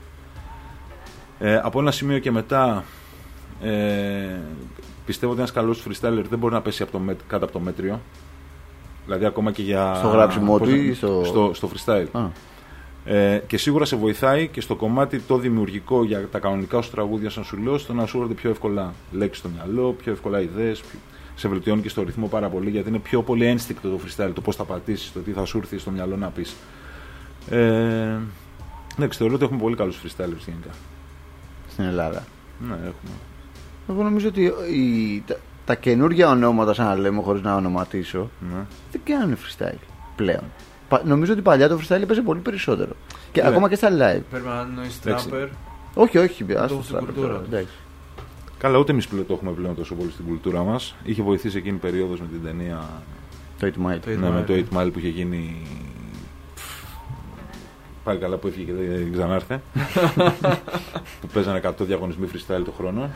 Από ένα σημείο και μετά πιστεύω ότι ένας καλός freestyler δεν μπορεί να πέσει κάτω από το μέτριο. Δηλαδή ακόμα και για. Στο γράψιμο του ή στο freestyle. Και σίγουρα σε βοηθάει και στο κομμάτι το δημιουργικό για τα κανονικά σου τραγούδια, σαν σου λέω, στο να σου έρχονται πιο εύκολα λέξεις στο μυαλό, πιο εύκολα ιδέες. Σε βελτιώνει και στο ρυθμό πάρα πολύ, γιατί είναι πιο πολύ ένστικτο το freestyle, το πώς θα πατήσεις, το τι θα σου έρθει στο μυαλό να πεις. Ναι, θεωρώ ότι έχουμε πολύ καλούς freestylers γενικά. Στην Ελλάδα. Ναι, έχουμε. Εγώ νομίζω ότι τα καινούργια ονόματα, σαν να λέμε, χωρίς να ονοματίσω, δεν κάνουν freestyle πλέον. Νομίζω ότι παλιά το freestyle έπαιζε πολύ περισσότερο. Και ακόμα και στα live. Πρέπει να εννοείς trapper. Όχι, στην κουλτούρα. Καλά, ούτε εμείς το έχουμε πλέον τόσο πολύ στην κουλτούρα μας. Είχε βοηθήσει εκείνη η περίοδος με την ταινία. Το 8 Mile. Ναι, με το 8 Mile που είχε γίνει. Πάλι καλά που έφυγε και δεν ξανάρθε. Που παίζανε 100 διαγωνισμοί freestyle το χρόνο.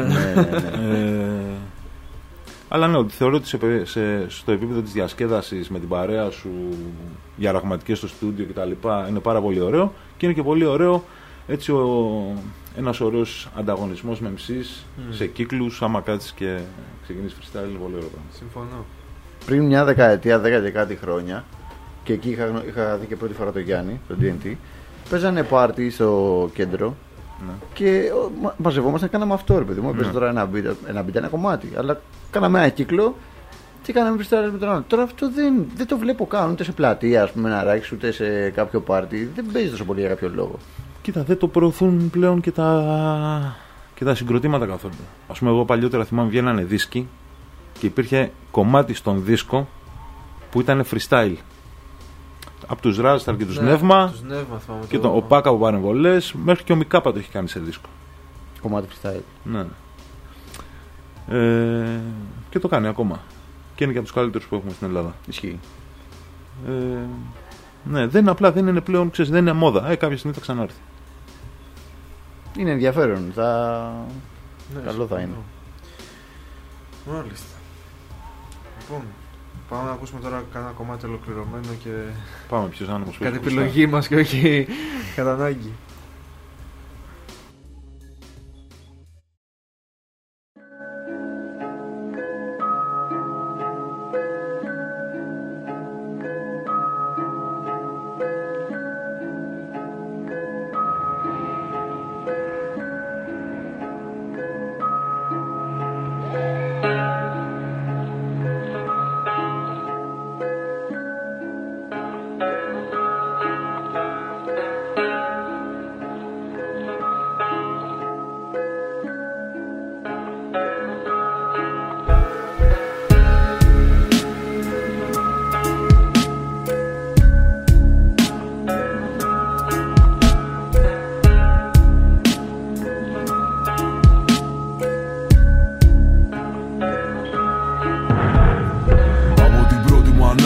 Αλλά ναι, θεωρώ ότι στο επίπεδο της διασκέδασης με την παρέα σου για ραγματικές στο στούντιο κτλ. Είναι πάρα πολύ ωραίο και είναι και πολύ ωραίο έτσι ένας ωραίος ανταγωνισμός με MCs σε κύκλους. Άμα κάτσεις και ξεκινήσεις freestyle, είναι πολύ ωραίο πράγμα. Συμφωνώ. Πριν μια δεκαετία, 10 και κάτι χρόνια, και εκεί είχα δει και πρώτη φορά το Γιάννη, το DNT, παίζανε πάρτι στο κέντρο. Ναι. Και μαζευόμασταν, κάναμε αυτό, ρε παιδί μου. Έπαιζε τώρα ένα beat, ένα κομμάτι. Αλλά κάναμε ένα κύκλο και κάναμε freestyle με τον άλλο. Τώρα αυτό δεν το βλέπω καν ούτε σε πλατεία, ας πούμε, να ράξει, ούτε σε κάποιο πάρτι. Δεν παίζει τόσο πολύ για κάποιο λόγο. Κοίτα, δεν το προωθούν πλέον και τα συγκροτήματα καθόλου. Ας πούμε, εγώ παλιότερα θυμάμαι βγαίνανε δίσκοι και υπήρχε κομμάτι στον δίσκο που ήταν freestyle. Από τους Ράζσταρ και τους Νεύμα και ο Πάκα από παρεμβολές, μέχρι και ο Μικάπα το έχει κάνει σε δίσκο. Κομμάτι freestyle. Ναι. Και το κάνει ακόμα. Και είναι και από τους καλύτερους που έχουμε στην Ελλάδα. Ισχύει. Ναι, δεν είναι πλέον, ξέρεις, δεν είναι μόδα. Κάποια στιγμή θα ξανάρθει. Είναι ενδιαφέρον. Καλό θα είναι. Μάλιστα. Λοιπόν, πάμε να ακούσουμε τώρα κάνα κομμάτι ολοκληρωμένο και. Πάμε, ποιος να μας πει. Κατά επιλογή μας και όχι κατά ανάγκη.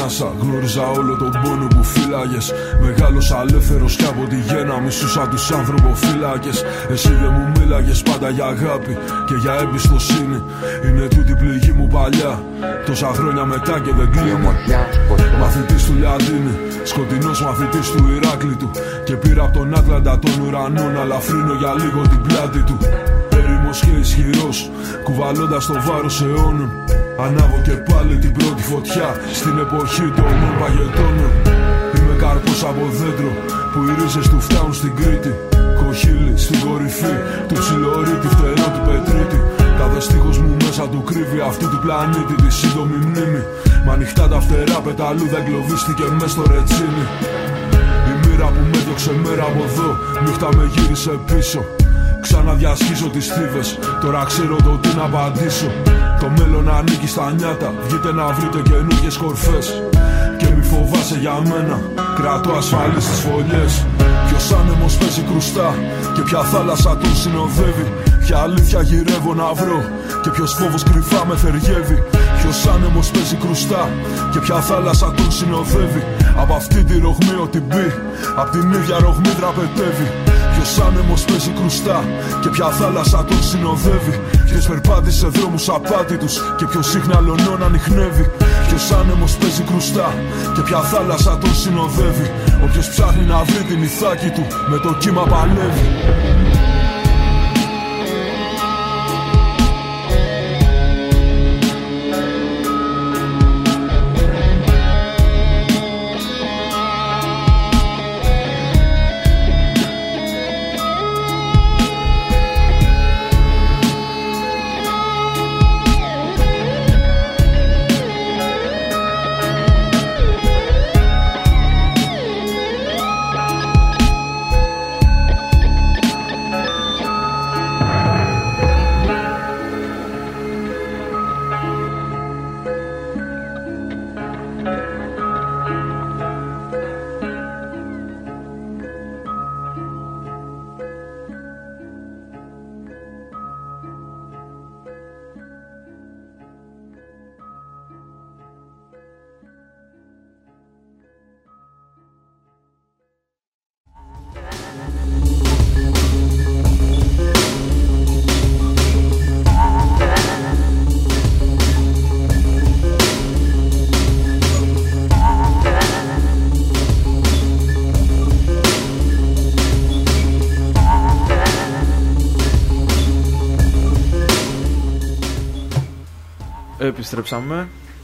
ανάσα. Γνώριζα όλο τον πόνο που φύλαγες. Μεγάλωσα ελεύθερος κι από τη γέννα μισούσα τους ανθρωποφύλακες. Εσύ δεν μου μίλαγες πάντα για αγάπη και για εμπιστοσύνη. Είναι τούτη πληγή μου παλιά, τόσα χρόνια μετά και δεν κλείνει. Μαθητής του Λιαντίνη, σκοτεινός μαθητής του Ηράκλη του. Και πήρα από τον Άτλαντα τον ουρανό να λαφρύνω για λίγο την πλάτη του. Έρημος και ισχυρός, κουβαλώντας το βάρος αιώνων. Ανάβω και πάλι την πρώτη φωτιά στην εποχή των παγετώνων. Είμαι καρπός από δέντρο που οι ρίζες του φτάνουν στην Κρήτη. Κοχύλι στην κορυφή του ψιλορίτη, φτερό του πετρίτη. Κάθε στίχος μου μέσα του κρύβει αυτού του πλανήτη τη σύντομη μνήμη. Μ' ανοιχτά τα φτερά πεταλούδα εγκλωβίστηκε μες στο ρετσίνι. Η μοίρα που με διώξε μέρα από εδώ, νύχτα με γύρισε πίσω. Ξαναδιασχίζω τις θύβες, τώρα ξέρω το τι να απαντήσω. Το μέλλον ανήκει στα νιάτα, βγείτε να βρείτε καινούργιες κορφές. Και μη φοβάσαι για μένα, κρατώ ασφαλή στις φωλιές. Ποιος άνεμος παίζει κρουστά και ποια θάλασσα τον συνοδεύει. Ποια αλήθεια γυρεύω να βρω και ποιος φόβος κρυφά με θεργεύει. Ποιος άνεμος παίζει κρουστά και ποια θάλασσα τον συνοδεύει. Απ' αυτή τη ρογμή ό,τι μπει, απ' την ίδια ρογμή τραπετεύει. Ποιος άνεμος παίζει κρουστά και ποια θάλασσα τον συνοδεύει. Ποιος περπάτησε δρόμους απάτητους και ποιος συχνά λονών ανιχνεύει. Ποιος άνεμος παίζει κρουστά και ποια θάλασσα τον συνοδεύει. Όποιος ψάχνει να βρει την ηθάκη του με το κύμα παλεύει. Επιστρέψαμε.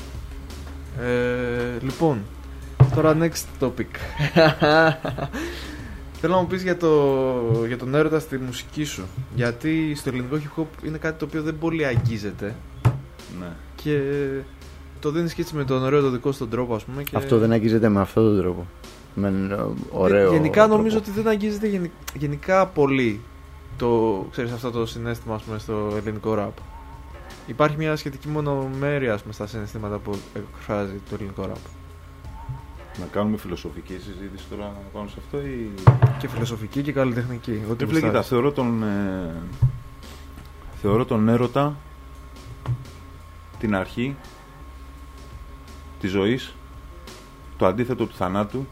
Λοιπόν, τώρα next topic. Θέλω να μου πεις για τον έρωτα στη μουσική σου. Γιατί στο ελληνικό hip hop είναι κάτι το οποίο δεν πολύ αγγίζεται. Ναι. Και το δίνεις και έτσι με τον ωραίο το δικό στον τρόπο, ας πούμε. Και... Αυτό δεν αγγίζεται με αυτόν τον τρόπο. Με ωραίο γενικά τρόπο. νομίζω ότι δεν αγγίζεται γενικά πολύ ξέρεις, αυτό το συναίσθημα, ας πούμε, στο ελληνικό rap. Υπάρχει μια σχετική μονομέρεια, ας πούμε, στα συναισθήματα που εκφράζει το ελληνικό rap. Να κάνουμε φιλοσοφική συζήτηση τώρα πάνω σε αυτό ή... Και φιλοσοφική και καλλιτεχνική. Κοίτα, θεωρώ τον έρωτα την αρχή της ζωής, το αντίθετο του θανάτου.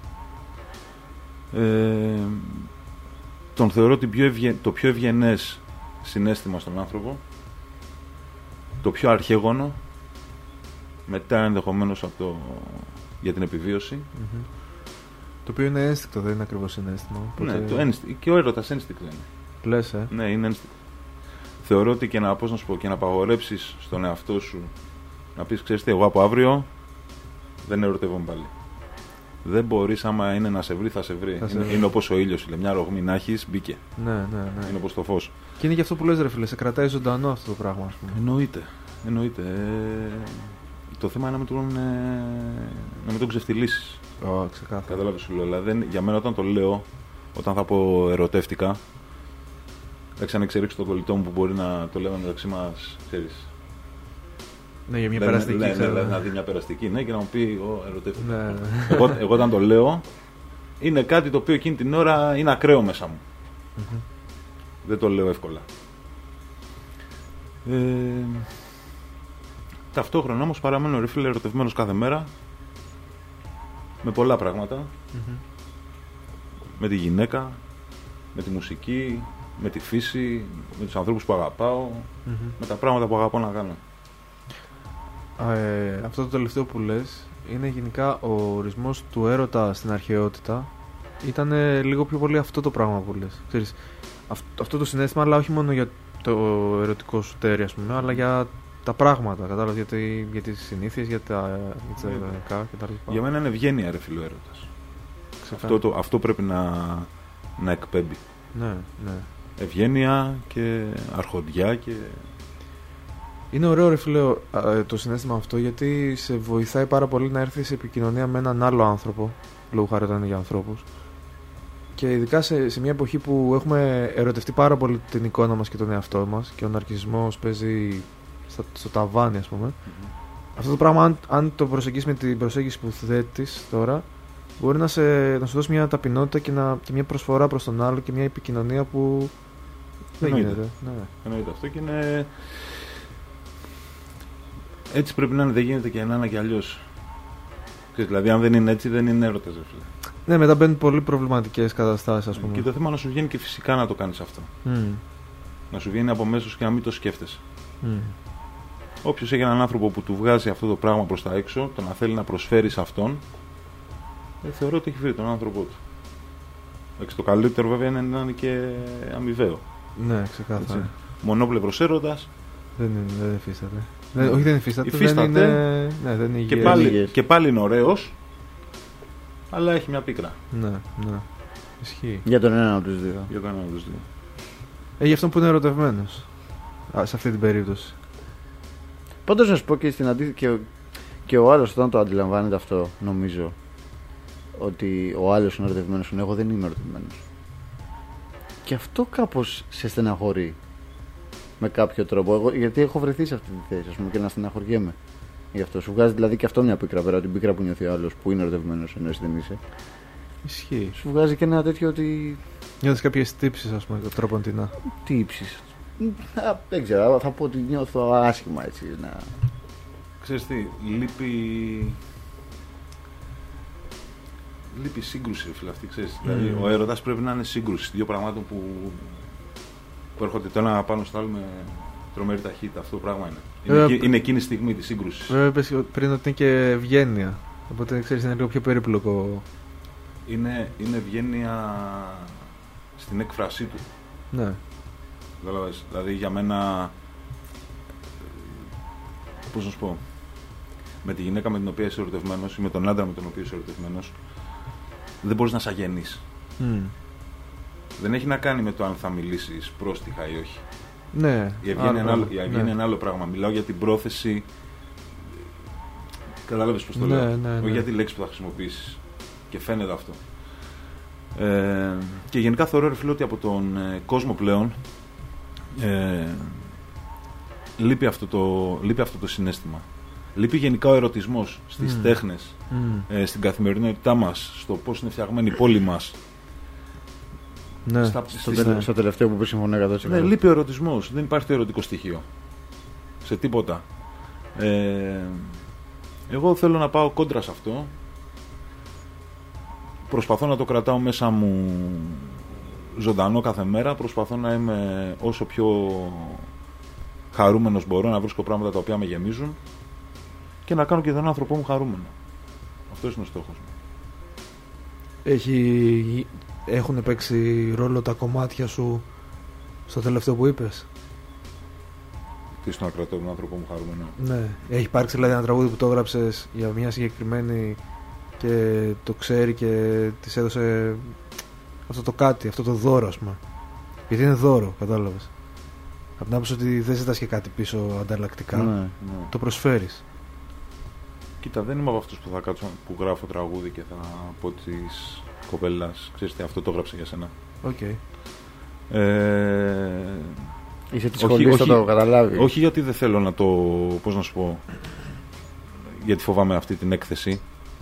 Τον θεωρώ το πιο ευγενές συναίσθημα στον άνθρωπο, το πιο αρχαίγωνο, μετά ενδεχομένως για την επιβίωση. Mm-hmm. Το οποίο είναι ένστικτο, δεν είναι ακριβώς συναίσθημα. Ναι, και ο έρωτας ένστικτο είναι. Λες, Ναι, είναι ένστικτο. Θεωρώ ότι και να απαγορέψεις στον εαυτό σου να πεις, ξέρεις τι, εγώ από αύριο δεν ερωτεύομαι πάλι. Δεν μπορείς, άμα είναι να σε βρει, θα σε βρει. Είναι όπως ο ήλιος, μια ρογμή να έχεις, μπήκε. Ναι. Είναι όπως το φως. Και είναι και αυτό που λες, ρε φίλε, σε κρατάει ζωντανό αυτό το πράγμα, ας πούμε. Εννοείται. Το θέμα είναι να μην τον ξεφτυλίσεις. Ξεκάθαρα. Κατάλαβες σου λέω. Δηλαδή, για μένα όταν το λέω, όταν θα πω ερωτεύτηκα, θα ξανεξερίξω τον κολλητό μου που μπορεί να το λέμε μεταξύ μας, ξέρεις. Ναι, για μια περαστική. Να δει μια περαστική, ναι, και να μου πει, ερωτεύτηκα. Ναι. Εγώ όταν το λέω, είναι κάτι το οποίο εκείνη την ώρα είναι ακραίο μέσα μου. Mm-hmm. Δεν το λέω εύκολα. Ταυτόχρονα όμως παραμένω, ρε φίλε, ερωτευμένος κάθε μέρα με πολλά πράγματα. Με τη γυναίκα, με τη μουσική, με τη φύση, με τους ανθρώπους που αγαπάω, με τα πράγματα που αγαπώ να κάνω. Αυτό το τελευταίο που λες είναι γενικά ο ορισμός του έρωτα στην αρχαιότητα. Ήταν λίγο πιο πολύ αυτό το πράγμα που λες. Ξέρεις, αυτό το συναίσθημα, αλλά όχι μόνο για το ερωτικό σου τέρι, ας πούμε, αλλά για τα πράγματα, κατάλαβες, για τις συνήθειες, για τα ιδανικά κτλ. Για μένα είναι ευγένεια, ρε φίλο, έρωτας. Αυτό πρέπει να εκπέμπει. Ναι. Ευγένεια και αρχοντιά και... Είναι ωραίο, ρε φίλε, το συναίσθημα αυτό, γιατί σε βοηθάει πάρα πολύ να έρθει σε επικοινωνία με έναν άλλο άνθρωπο, λόγω χάρη όταν είναι για ανθρώπους. Και ειδικά σε μια εποχή που έχουμε ερωτευτεί πάρα πολύ την εικόνα μας και τον εαυτό μας και ο ναρκισσισμός παίζει στο ταβάνι, ας πούμε. Αυτό το πράγμα, αν το προσεγγίσεις με την προσέγγιση που θέτεις τώρα, μπορεί να σου δώσει μια ταπεινότητα και μια προσφορά προς τον άλλο και μια επικοινωνία που δεν γίνεται. Εννοείται αυτό και είναι... Έτσι πρέπει να είναι, δεν γίνεται και να είναι και αλλιώς. Δηλαδή, αν δεν είναι έτσι, δεν είναι έρωτας, ρε φίλε. Ναι, μετά μπαίνουν πολύ προβληματικές καταστάσεις, ας πούμε. Και το θέμα να σου βγαίνει και φυσικά να το κάνεις αυτό. Να σου βγαίνει από μέσος και να μην το σκέφτεσαι. Όποιος έχει έναν άνθρωπο που του βγάζει αυτό το πράγμα προς τα έξω, το να θέλει να προσφέρει σε αυτόν, θεωρώ ότι έχει βρει τον άνθρωπό του. Το καλύτερο βέβαια είναι να είναι και αμοιβαίο. Ναι, ξεκάθαρα. Μονόπλευρος έρωτας. Δεν υφίσταται. Όχι, δεν υφίσταται. Δεν είναι και πάλι είναι ωραίος, αλλά έχει μια πίκρα. Ναι. Ισχύει. Για τον έναν από τους δύο. Για αυτόν που είναι ερωτευμένος. Σε αυτή την περίπτωση. Πάντως να σου πω και στην αντίθεση, και ο άλλος όταν το αντιλαμβάνεται αυτό, νομίζω ότι ο άλλος είναι ερωτευμένος, εγώ δεν είμαι ερωτευμένος. Και αυτό κάπως σε στεναχωρεί με κάποιο τρόπο. Γιατί έχω βρεθεί σε αυτή τη θέση, ας πούμε, και να στεναχωριέμαι. Γι' αυτό σου βγάζει δηλαδή και αυτό μια πίκρα πέρα, την πίκρα που νιώθει ο άλλος που είναι ερωτευμένος, ενώ εσύ δεν είσαι. Ισχύει. Σου βγάζει και ένα τέτοιο ότι. Νιώθεις κάποιες τύψεις, ας πούμε, τρόποντινά. Τύψεις. Δεν ξέρω, θα πω ότι νιώθω άσχημα έτσι. Ξέρεις τι, λείπει σύγκρουση, φίλε, αυτή, ξέρεις. Δηλαδή, ο έρωτας πρέπει να είναι σύγκρουση. Δύο πραγμάτων που έρχονται το ένα πάνω στο άλλο με τρομερή ταχύτητα. Αυτό το πράγμα είναι. Είναι εκείνη η στιγμή της σύγκρουσης. Βέβαια, είπες πριν ότι είναι και ευγένεια. Οπότε, ξέρεις, είναι λίγο πιο περίπλοκο. Είναι ευγένεια στην έκφρασή του. Ναι. Δηλαδή, για μένα, πώς να σου πω, με τη γυναίκα με την οποία είσαι ερωτευμένος ή με τον άντρα με τον οποίο είσαι ερωτευμένος, δεν μπορείς να σ' αγενείς. Δεν έχει να κάνει με το αν θα μιλήσεις πρόστιχα ή όχι. Ναι. Η ευγένεια είναι ένα άλλο πράγμα. Μιλάω για την πρόθεση. Κατάλαβες πώς το λέω. Όχι για τη λέξη που θα χρησιμοποιήσεις. Και φαίνεται αυτό. Και γενικά θεωρώ, ρε φίλε, ότι από τον κόσμο πλέον λείπει αυτό το συναίσθημα. Λείπει γενικά ο ερωτισμός στις τέχνες, στην καθημερινότητά μας, στο πώς είναι φτιαγμένη η πόλη μας. Ναι, στο τελευταίο που συμφωνώ 100%. Ναι, λείπει ο ερωτισμός. Δεν υπάρχει το ερωτικό στοιχείο σε τίποτα. Εγώ θέλω να πάω κόντρα σε αυτό. Προσπαθώ να το κρατάω μέσα μου ζωντανό κάθε μέρα. Προσπαθώ να είμαι όσο πιο χαρούμενος μπορώ, να βρίσκω πράγματα τα οποία με γεμίζουν και να κάνω και τον άνθρωπό μου χαρούμενο. Αυτός είναι ο στόχος μου. Έχουν παίξει ρόλο τα κομμάτια σου στο τελευταίο που είπες? Τι στο να κρατώ τον άνθρωπό μου χαρούμενο? Ναι. Έχει υπάρξει δηλαδή ένα τραγούδι που το έγραψες για μια συγκεκριμένη και το ξέρει και της έδωσε αυτό το κάτι, αυτό το δώρο, ας πούμε? Γιατί είναι δώρο, κατάλαβες. Από την άποψη ότι δεν ζητάς και κάτι πίσω ανταλλακτικά. Ναι. Το προσφέρεις. Κοίτα, δεν είμαι από αυτούς που θα κάτσω, που γράφω τραγούδι και θα πω της κοπέλας, ξέρεις τι, αυτό το έγραψε για σένα. Okay. Είσαι της σχολής, θα το καταλάβει. Όχι γιατί δεν θέλω να το, πώς να σου πω, γιατί φοβάμαι αυτή την έκθεση.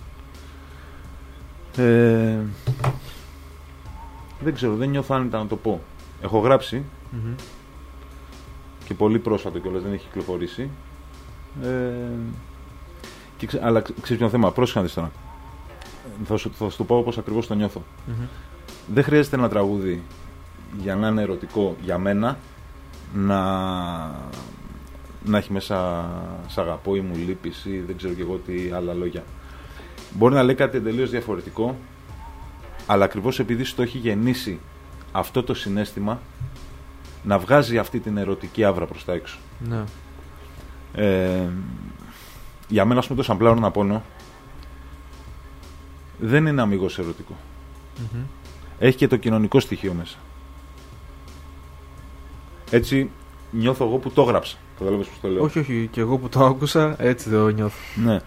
Δεν ξέρω, δεν νιώθω άνετα να το πω. Έχω γράψει και πολύ πρόσφατο κιόλας, δεν έχει κυκλοφορήσει. Αλλά ξέρεις ποιο θέμα, πρόσεχα να δεις τώρα. Θα σου το πω όπως ακριβώς το νιώθω. Δεν χρειάζεται ένα τραγούδι για να είναι ερωτικό για μένα να έχει μέσα «σ' αγαπώ» ή «μου λείπεις» ή δεν ξέρω και εγώ τι άλλα λόγια. Μπορεί να λέει κάτι εντελώς διαφορετικό, αλλά ακριβώς επειδή στο έχει γεννήσει αυτό το συναίσθημα, να βγάζει αυτή την ερωτική άβρα προς τα έξω. Ναι. Για μένα, ας πούμε, το σαμπλάρο να πόνο δεν είναι αμιγώς ερωτικό. Έχει και το κοινωνικό στοιχείο μέσα. Έτσι νιώθω εγώ που το έγραψα. Καταλάβες πώς το λέω? Όχι, και εγώ που το άκουσα έτσι το νιώθω. Ναι.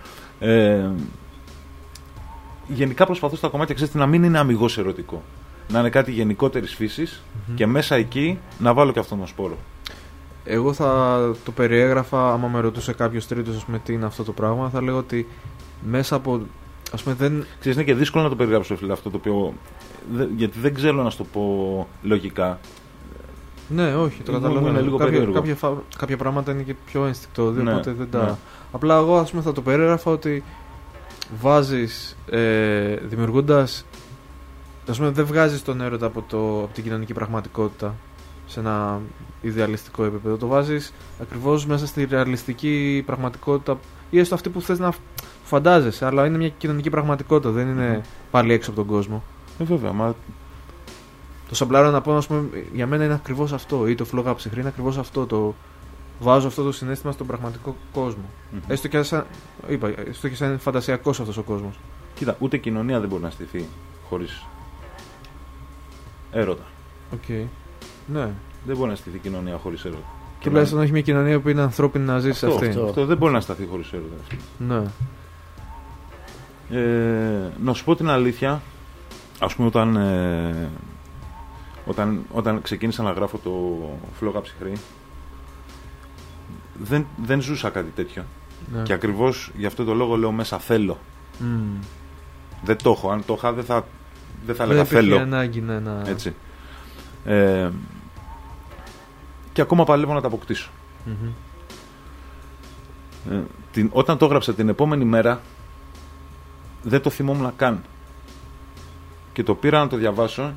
Γενικά προσπαθώ στα κομμάτια, ξέρετε, να μην είναι αμιγώς ερωτικό. Να είναι κάτι γενικότερης φύσης και μέσα εκεί να βάλω και αυτόν τον σπόρο. Εγώ θα το περιέγραφα, άμα με ρωτούσε κάποιος τρίτος, ας πούμε, τι είναι αυτό το πράγμα, θα λέγω ότι μέσα από. Ας πούμε, δεν. Ξέρεις, είναι και δύσκολο να το περιγράψω, φίλε, αυτό το οποίο. Γιατί δεν ξέρω να σου το πω λογικά. Ναι, όχι, το καταλαβαίνω. Είναι λίγο περίεργο. Κάποια πράγματα είναι και πιο ενστικτόδη, οπότε δεν τα. Ναι. Απλά εγώ, ας πούμε, θα το περιέγραφα ότι βάζεις δημιουργώντας. Ας πούμε, δεν βγάζεις τον έρωτα από την κοινωνική πραγματικότητα σε ένα ιδεαλιστικό επίπεδο. Το βάζεις ακριβώς μέσα στη ρεαλιστική πραγματικότητα ή έστω αυτή που θες να φαντάζεσαι, αλλά είναι μια κοινωνική πραγματικότητα, δεν είναι πάλι έξω από τον κόσμο. Βέβαια, μα. Το σαμπλάρο να πω, ας πούμε, για μένα είναι ακριβώς αυτό, ή το φλόγα ψυχρή είναι ακριβώς αυτό. Το βάζω αυτό το συναίσθημα στον πραγματικό κόσμο. Έστω και σαν είναι φαντασιακός αυτός ο κόσμος. Κοίτα, ούτε κοινωνία δεν μπορεί να στηθεί χωρίς έρωτα. Okay. Ναι. Δεν μπορεί να στηθεί κοινωνία χωρίς έρωτα. Και τουλάχιστον όχι μια κοινωνία που είναι ανθρώπινη να ζήσει αυτή. Αυτό δεν μπορεί να σταθεί χωρίς έρωτα. Ναι. Να σου πω την αλήθεια, ας πούμε, όταν ξεκίνησα να γράφω το φλόγα ψυχρή, δεν ζούσα κάτι τέτοιο. Ναι. Και ακριβώς γι' αυτό το λόγο λέω μέσα θέλω. Δεν το έχω. Αν το είχα δεν θα έλεγα θέλω. Ανάγκη, ναι, έτσι. Και ακόμα παλεύω να τα αποκτήσω. Όταν το έγραψα την επόμενη μέρα δεν το θυμόμουν καν. Και το πήρα να το διαβάσω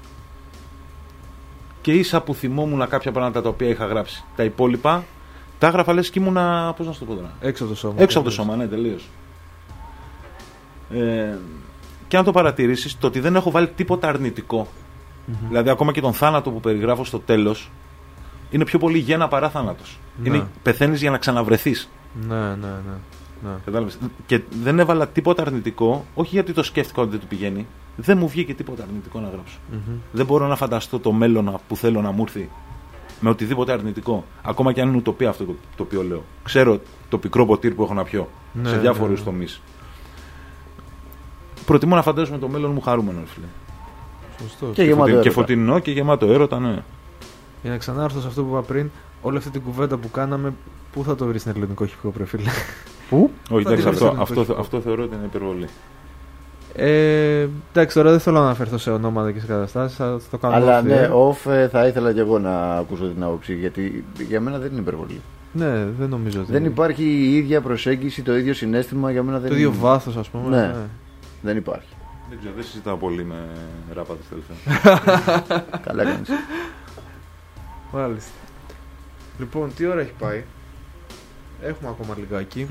και ίσα που θυμόμουν κάποια πράγματα τα οποία είχα γράψει. Τα υπόλοιπα τα έγραφα λες και ήμουνα, πώς να σου το πω τώρα, έξω από το σώμα. Έξω από το σώμα, ναι, τελείως. Και αν το παρατηρήσεις, το ότι δεν έχω βάλει τίποτα αρνητικό, δηλαδή ακόμα και τον θάνατο που περιγράφω στο τέλος, είναι πιο πολύ γέννα παρά θάνατος. Είναι πεθαίνεις για να ξαναβρεθείς. Ναι. Κατάλαβες. Και δεν έβαλα τίποτα αρνητικό, όχι γιατί το σκέφτηκα ότι δεν του πηγαίνει, δεν μου βγήκε τίποτα αρνητικό να γράψω. Δεν μπορώ να φανταστώ το μέλλον που θέλω να μου έρθει με οτιδήποτε αρνητικό. Ακόμα και αν είναι ουτοπία αυτό το οποίο λέω. Ξέρω το πικρό ποτήρι που έχω να πιω σε διάφορους τομείς. Προτιμώ να φαντάζομαι το μέλλον μου χαρούμενο, φίλε. Σωστό. Και φωτεινό και γεμάτο έρωτα, ναι. Για να ξανάρθω σε αυτό που είπα πριν, όλη αυτή την κουβέντα που κάναμε, πού θα το βρει στην ελληνικό hip hop, φίλε? Πού? Όχι, εντάξει, αυτό θεωρώ ότι είναι υπερβολή. Εντάξει, τώρα δεν θέλω να αναφερθώ σε ονόματα και σε καταστάσεις, θα το κάνω. Αλλά ναι, θα ήθελα και εγώ να ακούσω την άποψη, γιατί για μένα δεν είναι υπερβολή. Ναι, δεν νομίζω ότι. Δεν υπάρχει η ίδια προσέγγιση, το ίδιο συναίσθημα για μένα. Το ίδιο βάθος, ας πούμε. Ναι, δεν υπάρχει. Δεν ξέρω, δεν συζητάω πολύ με ράπατες τελευταία. Καλά κάνεις. Μάλιστα. Λοιπόν, τι ώρα έχει πάει? Έχουμε ακόμα λιγάκι.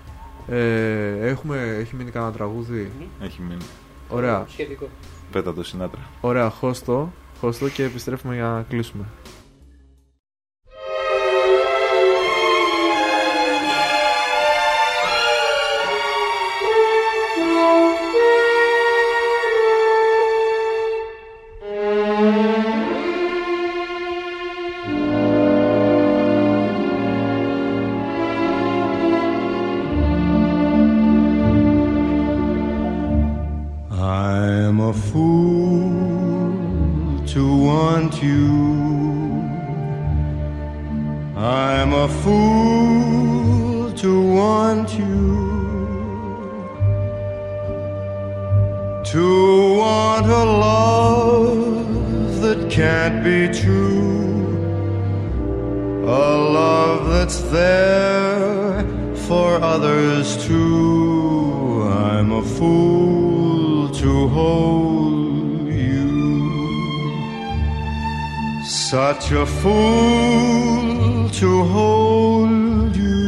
Έχει μείνει κανένα τραγούδι? Έχει μείνει. Ωραία. Σχετικό. Πέτα το Σινάτρα. Ωραία, χώστο και επιστρέφουμε για να κλείσουμε. I'm a fool to hold you, such a fool to hold you,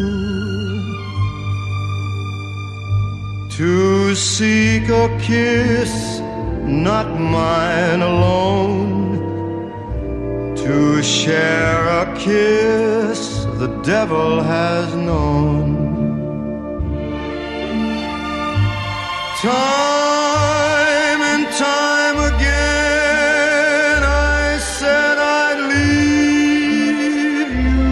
to seek a kiss, not mine alone, to share a kiss the devil has known. Time and time again I said I'd leave you,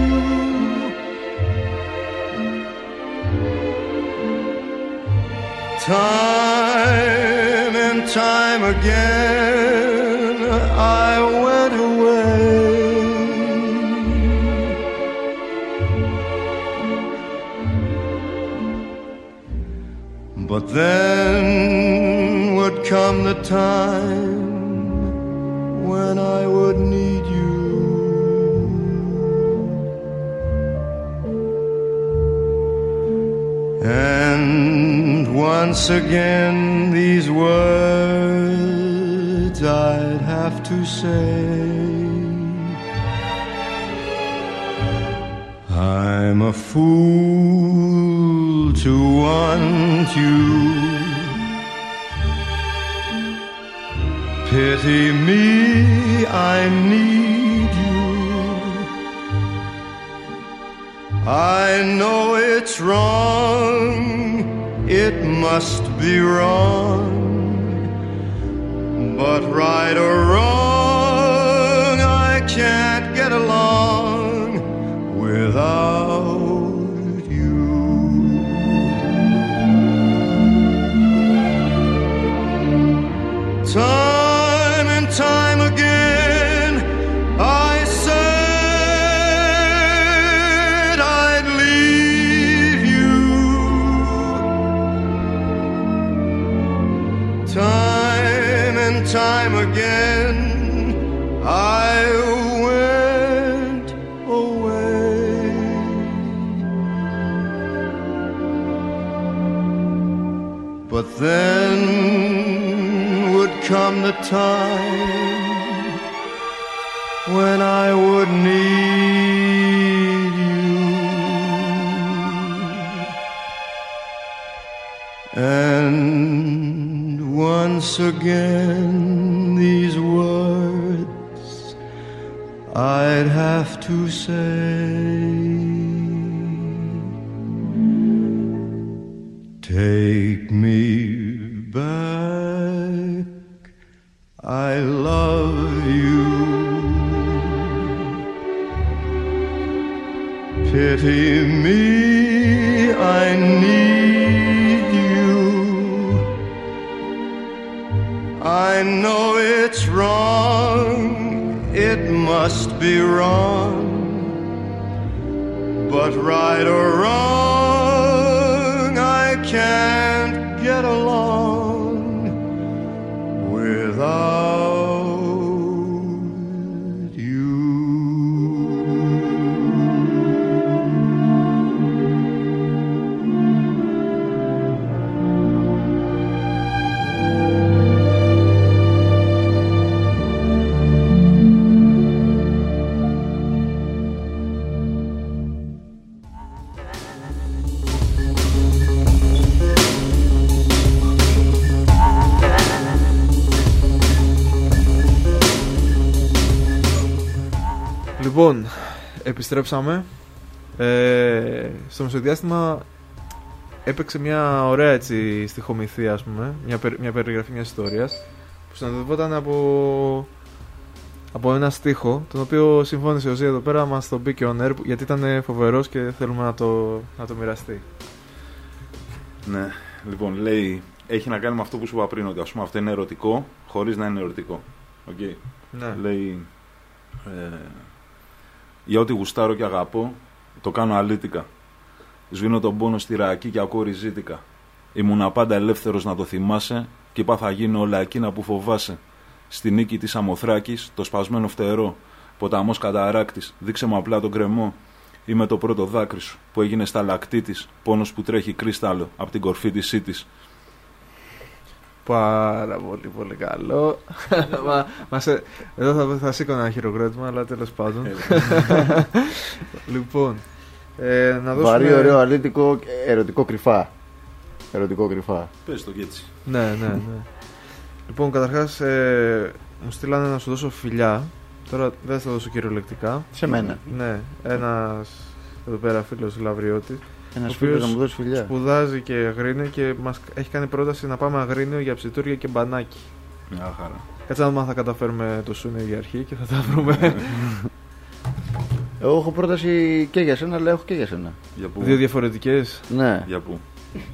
time and time again I went away, but then would come the time when I would need you, and once again these words I'd have to say. I'm a fool to want you, pity me, I need you. I know it's wrong, it must be wrong, but right or wrong, I can't get along without you. Time and time again I said I'd leave you, time and time again I went away, but then would come the time when I would need you, and once again these words I'd have to say. Take me back, I love you, pity me, I need you. I know it's wrong, it must be wrong, but right or wrong, I can't get along without you. Λοιπόν, επιστρέψαμε. Στο μεσοδιάστημα έπαιξε μια ωραία έτσι στιχομυθία, ας πούμε, μια περιγραφή μιας ιστορίας που συνοδευόταν από ένα στίχο, τον οποίο συμφώνησε ο Ζή εδώ πέρα, μας τον πει και on air, γιατί ήταν φοβερός και θέλουμε να το μοιραστεί. Ναι, λοιπόν, λέει, έχει να κάνει με αυτό που σου είπα πριν, ότι ας πούμε αυτό είναι ερωτικό χωρίς να είναι ερωτικό. Okay. Ναι. Λέει, για ό,τι γουστάρω και αγαπώ, το κάνω αλήτικα. Σβήνω τον πόνο στη ρακή και ακούω ριζίτικα. Ήμουνα πάντα ελεύθερος να το θυμάσαι, κι είπα θα γίνω όλα εκείνα που φοβάσαι. Στη νίκη της Αμοθράκης, το σπασμένο φτερό, ποταμός καταράκτης, δείξε μου απλά τον κρεμό. Είμαι το πρώτο δάκρυ σου που έγινε σταλακτήτης, πόνος που τρέχει κρίσταλο από την κορφή της Σίτης. Πάρα πολύ πολύ καλό. Εδώ θα σήκωνα ένα χειροκρότημα, αλλά τέλος πάντων. Λοιπόν, να δώσουμε... Βαρύ, ωραίο, αλήτικο, ερωτικό κρυφά. Πες το και έτσι. Ναι. Λοιπόν, καταρχάς μου στείλανε να σου δώσω φιλιά. Τώρα δεν θα δώσω κυριολεκτικά. Σε μένα. Ναι, ένας εδώ πέρα φίλος Λαβριώτης. Ένας φίλος να μου δώσει φιλιά. Σπουδάζει και Αγρίνιο και μας έχει κάνει πρόταση να πάμε Αγρίνιο για ψητούρια και μπανάκι. Μια χαρά. Κάτσε να δούμε αν θα καταφέρουμε το Σούνιο για αρχή και θα τα βρούμε. Εγώ έχω πρόταση και για σένα, αλλά έχω και για σένα. Για πού? Δύο διαφορετικές. Ναι. Για πού?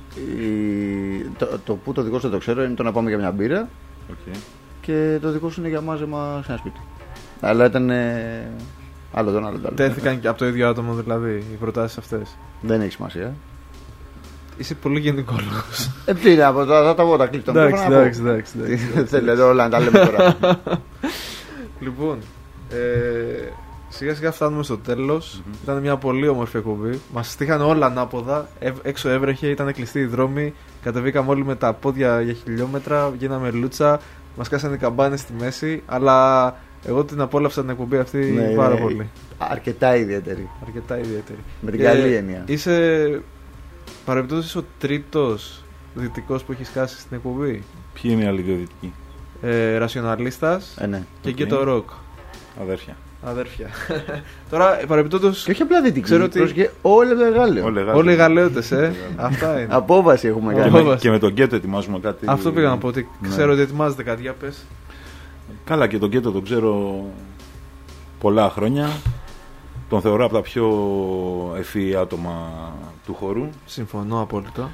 Το που το δικό σου δεν το ξέρω, είναι το να πάμε για μια μπύρα. Okay. Και το δικό σου είναι για μάζεμα σε ένα σπίτι. Αλλά ήταν άλλο το άλλο. Τέθηκαν και από το ίδιο άτομο δηλαδή οι προτάσεις αυτές. Δεν έχει σημασία. Είσαι πολύ γενικόλογος. Τι να πω, θα τα πω τα κλείπτω. Εντάξει. Θέλω όλα να τα λέμε τώρα. Λοιπόν, σιγά σιγά φτάνουμε στο τέλος. Ήταν μια πολύ όμορφη εκπομπή. Μας στήχαν όλα ανάποδα. Έξω έβρεχε, ήταν κλειστοί οι δρόμοι. Κατεβήκαμε όλοι με τα πόδια για χιλιόμετρα. Γίναμε λούτσα. Μας κάσανε καμπάνες στη μέση. Αλλά εγώ την απόλαυσα την εκπομπή αυτή πάρα πολύ. Αρκετά ιδιαίτερη. Με την καλή έννοια. Είσαι παρεμπιπτόντως ο τρίτος δυτικός που έχει σκάσει στην εκπομπή. Ποιοι είναι οι άλλοι δύο δυτικοί? Ρασιοναλίστας ναι. Και το ροκ. Αδέρφια. Τώρα παρεμπιπτόντως. Και όχι απλά δυτικοί. Ξέρω ότι όλοι οι Γαλλέωτες, Αυτά είναι. Απόβαση έχουμε κάνει. Και με τον Γκέτο ετοιμάζουμε κάτι. Αυτό πήγα να πω. Ότι ξέρω ότι ετοιμάζεται κάτι. Για πες. Καλά, και τον Γκέτο τον ξέρω πολλά χρόνια. Τον θεωρώ από τα πιο ευφυή άτομα του χώρου. Συμφωνώ απόλυτα.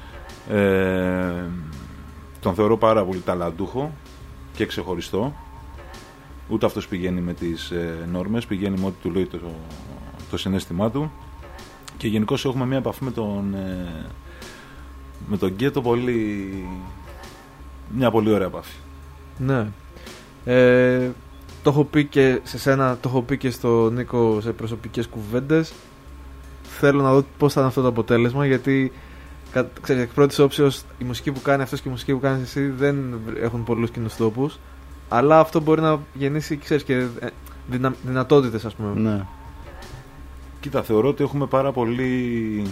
Τον θεωρώ πάρα πολύ ταλαντούχο και ξεχωριστό. Ούτε αυτός πηγαίνει με τις νόρμες, πηγαίνει με ό,τι του λέει το συναίσθημά του. Και γενικώς έχουμε μια επαφή με τον Γκέτο μια πολύ ωραία επαφή. Ναι. Το έχω πει και σε σένα, το έχω πει και στο Νίκο σε προσωπικές κουβέντες. Θέλω να δω πώς θα είναι αυτό το αποτέλεσμα, γιατί ξέρεις, εκ πρώτης όψεως η μουσική που κάνει αυτός και η μουσική που κάνεις εσύ δεν έχουν πολλούς κοινούς τόπους. Αλλά αυτό μπορεί να γεννήσει, ξέρεις, και δυνατότητες, ας πούμε. Ναι. Κοίτα, θεωρώ ότι έχουμε πάρα πολύ...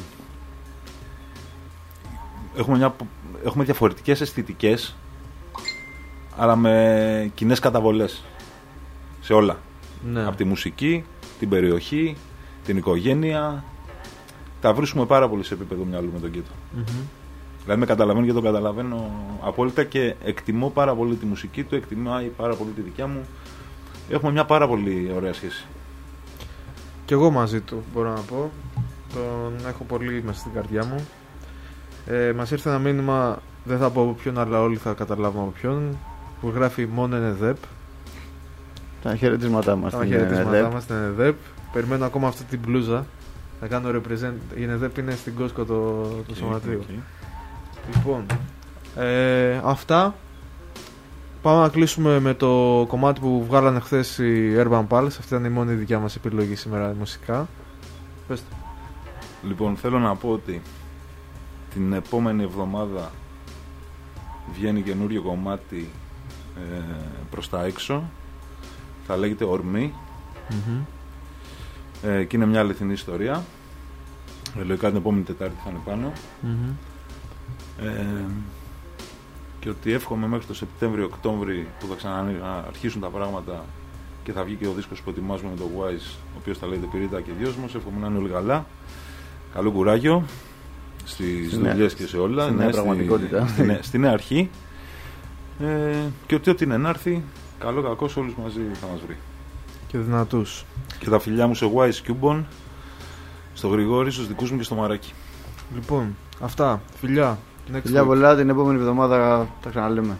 Έχουμε διαφορετικές αισθητικές, αλλά με κοινές καταβολές σε όλα. Ναι. Από τη μουσική, την περιοχή, την οικογένεια. Τα βρίσκουμε πάρα πολύ σε επίπεδο μυαλού με τον Γκέτο. Δηλαδή με καταλαβαίνω και τον καταλαβαίνω απόλυτα και εκτιμώ πάρα πολύ τη μουσική του, εκτιμάει πάρα πολύ τη δικιά μου. Έχουμε μια πάρα πολύ ωραία σχέση. Κι εγώ μαζί του μπορώ να πω. Τον έχω πολύ μέσα στην καρδιά μου. Μας ήρθε ένα μήνυμα, δεν θα πω από ποιον, αλλά όλοι θα καταλάβουμε από ποιον, που γράφει μόνο ΕΝΕΔΕΠ. Τα χαιρετίσματά μας στην ΕΝΕΔΕΠ. Περιμένω ακόμα αυτή την μπλούζα. Θα κάνω represent. Η ΕΝΕΔΕΠ είναι στην Κόσκο το σωματείο. Λοιπόν, αυτά. Πάμε να κλείσουμε με το κομμάτι που βγάλανε χθες οι Urban Palace. Αυτή ήταν η μόνη δικιά μας επιλογή σήμερα μουσικά. Πες το. Λοιπόν, θέλω να πω ότι την επόμενη εβδομάδα βγαίνει καινούριο κομμάτι προς τα έξω. Θα λέγεται Ορμή. Και είναι μια αληθινή ιστορία. Λογικά την επόμενη Τετάρτη θα είναι πάνω. Και ότι εύχομαι μέχρι το Σεπτέμβριο-Οκτώβριο που θα ξαναρχίσουν τα πράγματα και θα βγει και ο δίσκος που ετοιμάζουμε με το Wise, ο οποίος θα λέγεται Πυρίτα και Δυόσμος. Εύχομαι να είναι όλοι καλά. Καλό κουράγιο στις δουλειές και σε όλα. Στην νέα πραγματικότητα. Στη νέα αρχή. Και ότι ό,τι είναι να έρθει, καλό κακός όλους μαζί θα μας βρει. Και δυνατούς. Και τα φιλιά μου σε Wise Cubon, στο Γρηγόρη, στους δικούς μου και στο Μαράκι. Λοιπόν, αυτά. Φιλιά. Φιλιά πολλά, την επόμενη εβδομάδα τα ξαναλέμε.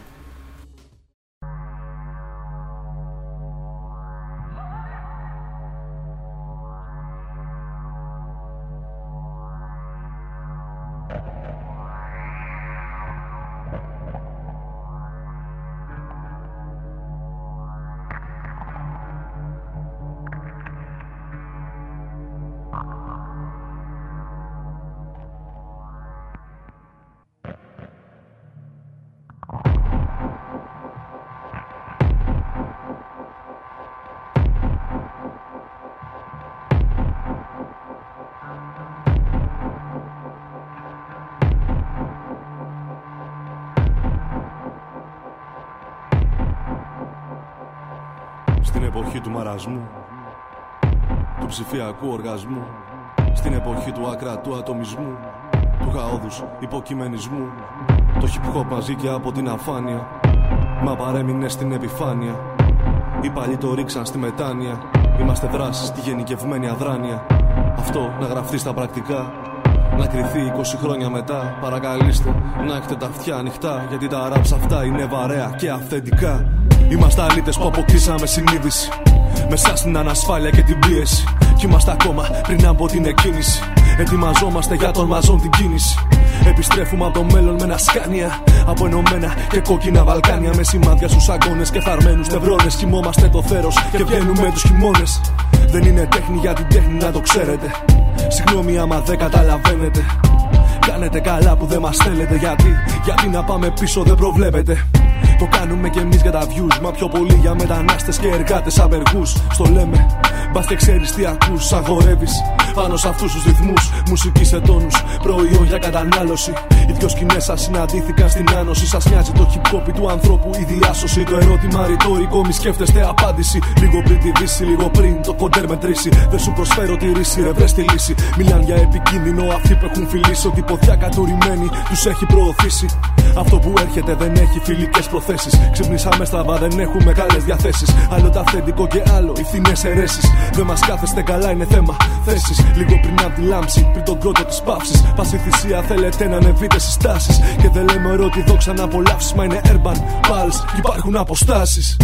Στην εποχή του μαρασμού, του ψηφιακού οργασμού, στην εποχή του ακρατού ατομισμού, του χαόδους υποκειμενισμού, το hip hop μαζί και από την αφάνεια, μα παρέμεινε στην επιφάνεια. Οι παλιοί το ρίξαν στη μετάνοια. Είμαστε δράσεις στη γενικευμένη αδράνεια. Αυτό να γραφτεί στα πρακτικά, να κριθεί 20 χρόνια μετά. Παρακαλείστε να έχετε τα αυτιά ανοιχτά, γιατί τα ράψ αυτά είναι βαρέα και αυθεντικά. Είμαστε αλήτες που αποκτήσαμε συνείδηση μέσα στην ανασφάλεια και την πίεση. Κι είμαστε ακόμα πριν από την εκκίνηση. Ετοιμαζόμαστε για τον μαζόν την κίνηση. Επιστρέφουμε από το μέλλον με ένα σκάνια, από ενωμένα και κόκκινα Βαλκάνια, με σημάδια στους αγώνες και θαρμένους νευρώνες. Κοιμόμαστε το θέρος και βγαίνουμε τους χειμώνες. Δεν είναι τέχνη για την τέχνη, να το ξέρετε. Συγγνώμη άμα δεν καταλαβαίνετε. Κάνετε καλά που δεν μας θέλετε. Γιατί να πάμε πίσω δεν προβλέπετε. Το κάνουμε κι εμείς για τα views, μα πιο πολύ για μετανάστες και εργάτες απεργούς. Στο λέμε, μπας και ξέρεις τι ακούς. Αγορεύεις πάνω σε αυτούς τους ρυθμούς, μουσική σε τόνους, προϊόν για κατανάλωση. Οι δυο σκηνές σας συναντήθηκαν στην άνωση. Σας νοιάζει το hip hop του ανθρώπου η διάσωση. Το ερώτημα ρητορικό, μη σκέφτεστε απάντηση. Λίγο πριν τη δύση, λίγο πριν το κοντέρ μετρήσει. Δεν σου προσφέρω τη ρίση, ρε βρες τη λύση. Μιλάν για επικίνδυνο αυτοί που έχουν φιλήσει. Ότι ποδιά κατουρημένη τους έχει προωθήσει. Αυτό που έρχεται δεν έχει φιλικές προθέσεις. Ξυπνήσαμε στραβά, δεν έχουμε καλές διαθέσεις. Άλλο το αυθεντικό και άλλο οι φθηνές αιρέσεις. Δεν μας κάθεστε καλά, είναι θέμα θέσης. Λίγο πριν από τη λάμψη, πριν τον κρότο της παύσης. Πάση θυσία θέλετε να ανεβείτε στις τάσεις. Και δεν λέμε ωραίο ότι δόξα να απολαύσεις. Μα είναι urban pulse και υπάρχουν αποστάσεις.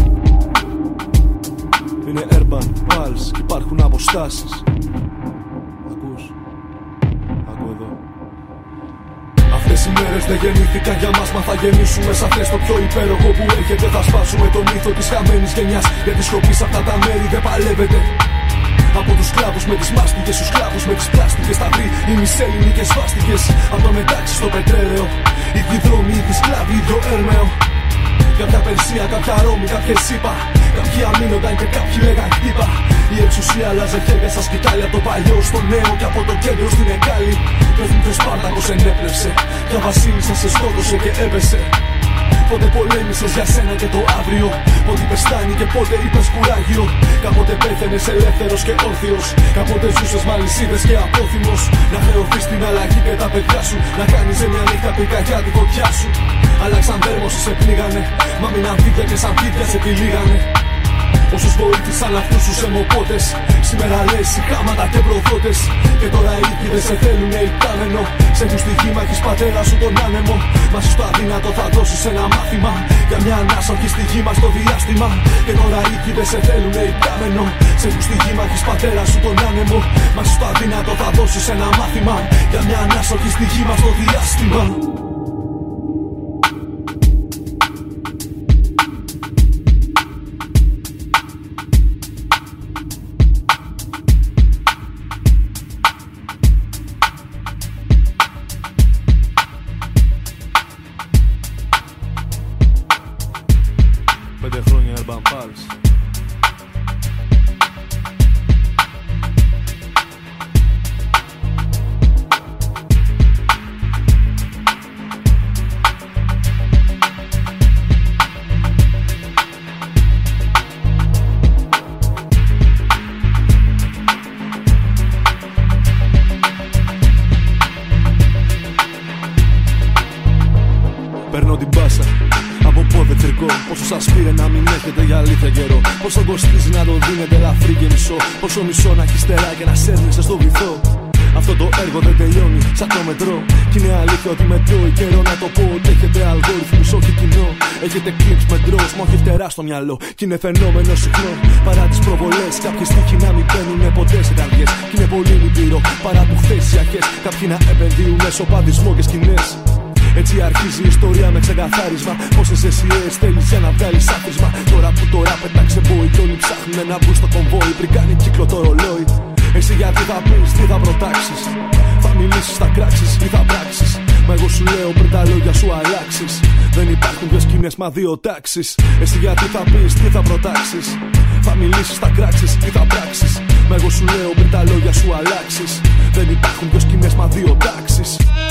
Είναι urban pulse και υπάρχουν αποστάσεις. Αυτές οι μέρες δεν γεννήθηκαν για μας, μα θα γεννήσουμε σαν θες το πιο υπέροχο που έρχεται. Θα σπάσουμε το μύθο της χαμένης γενιάς, για τη σιωπή σε αυτά τα μέρη δεν παλεύεται. Από τους κλάβους με τις μάστιγες, τους κλάβους με τις πλάστικες. Θα βρει οι μισέλληνικές σβάστικες. Από το μετάξι στο πετρέλαιο, ίδιοι δρόμοι, ίδιοι σκλάβοι, ίδιο έρμεο. Κάποια Περσία, κάποια Ρώμη, κάποιες ΣΥΠΑ. Κάποιοι αμήνονταν και κάποιοι λέγαν χτύπα. Η εξουσία άλλαζε χέρια στα σκητάλια. Το παλιό στο νέο και από το κέντρο στην Εκάλη. Πέφτουν και ο Σπάρτακος ενέπνευσε. Και ο Βασίλισσα σε σκότωσε και έπεσε. Πότε πολέμησες για σένα και το αύριο. Πότε είπες φτάνει και πότε είπες κουράγιο. Κάποτε πέθαινες ελεύθερος και όρθιος. Κάποτε ζούσες με αλυσίδες και απόθυμος. Να χρεωθείς την αλλαγή και τα παιδιά σου. Να κάνεις μια νύχτα πυρκαγιά τη φωτιά σου. Άλλαξαν δέρμος, σε πνίγανε. Μα μείναν φίδια και σαν φίδια σε τυλίγανε. Όσους βοήθησαν αυτούς τους αιμοπότες. Σήμερα λες χάματα και προδότες. Και τώρα οι ίδιοι δεν σε θέλουνε υπτάμενο. Σε έχουν στη γη μα έχεις πατέρα σου τον άνεμο. Μα σου στο αδύνατο θα δώσεις ένα μάθημα. Για μια ανάσα όχι στη γη μας στο διάστημα. Και τώρα οι ίδιοι δεν σε θέλουνε υπτάμενο. Σε έχουν στη γη μα έχεις πατέρα σου τον άνεμο. Μα σου στο αδύνατο θα δώσεις ένα μάθημα. Για μια ανάσα όχι στη γη μας στο διάστημα. Παίρνω την πάσα από πόδε τρικό. Πόσο σας πήρε να μην έχετε για αλήθεια καιρό. Πόσο κοστίζει να το δίνετε ελαφρύ και μισό. Πόσο μισό να έχεις τερά και να σέρνεσαι στο βυθό. Αυτό το έργο δεν τελειώνει σαν το μετρό. Κι είναι αλήθεια ότι μετρώει καιρό να το πω. Ότι έχετε αλγόριθμους, όχι κοινό. Έχετε clips με ντρός, μα όχι φτερά στο μυαλό. Κι είναι φαινόμενο συχνό παρά τις προβολές. Κάποιοι στίχοι να μην μπαίνουνε ποτέ σε καρδιές. Κι είναι πολύ λυπηρό παρά που χθες οι αρχές. Κάποιοι να επενδύουν σε οπαδισμό και σκηνές. Έτσι αρχίζει η ιστορία με ξεκαθάρισμα. Πόσες αισιές θέλεις για να βγάλεις άθροισμα. Τώρα που το ράπ πέταξε μπόι κι όλοι ψάχνουν να μπουν στο κομβόι. Πριν κάνει κύκλο το ρολόι. Εσύ γιατί θα πεις, τι θα προτάξεις. Θα μιλήσεις, θα κράξεις ή θα πράξεις. Μα εγώ σου λέω πριν τα λόγια σου αλλάξεις. Δεν υπάρχουν δυο σκηνές μα δύο τάξεις. Εσύ γιατί θα πεις, τι θα προτάξεις. Θα μιλήσεις, θα κράξεις ή θα πράξεις. Μα εγώ σου λέω πριν τα λόγια σου αλλάξεις. Δεν υπάρχουν δυο σκηνές μα δύο τάξεις.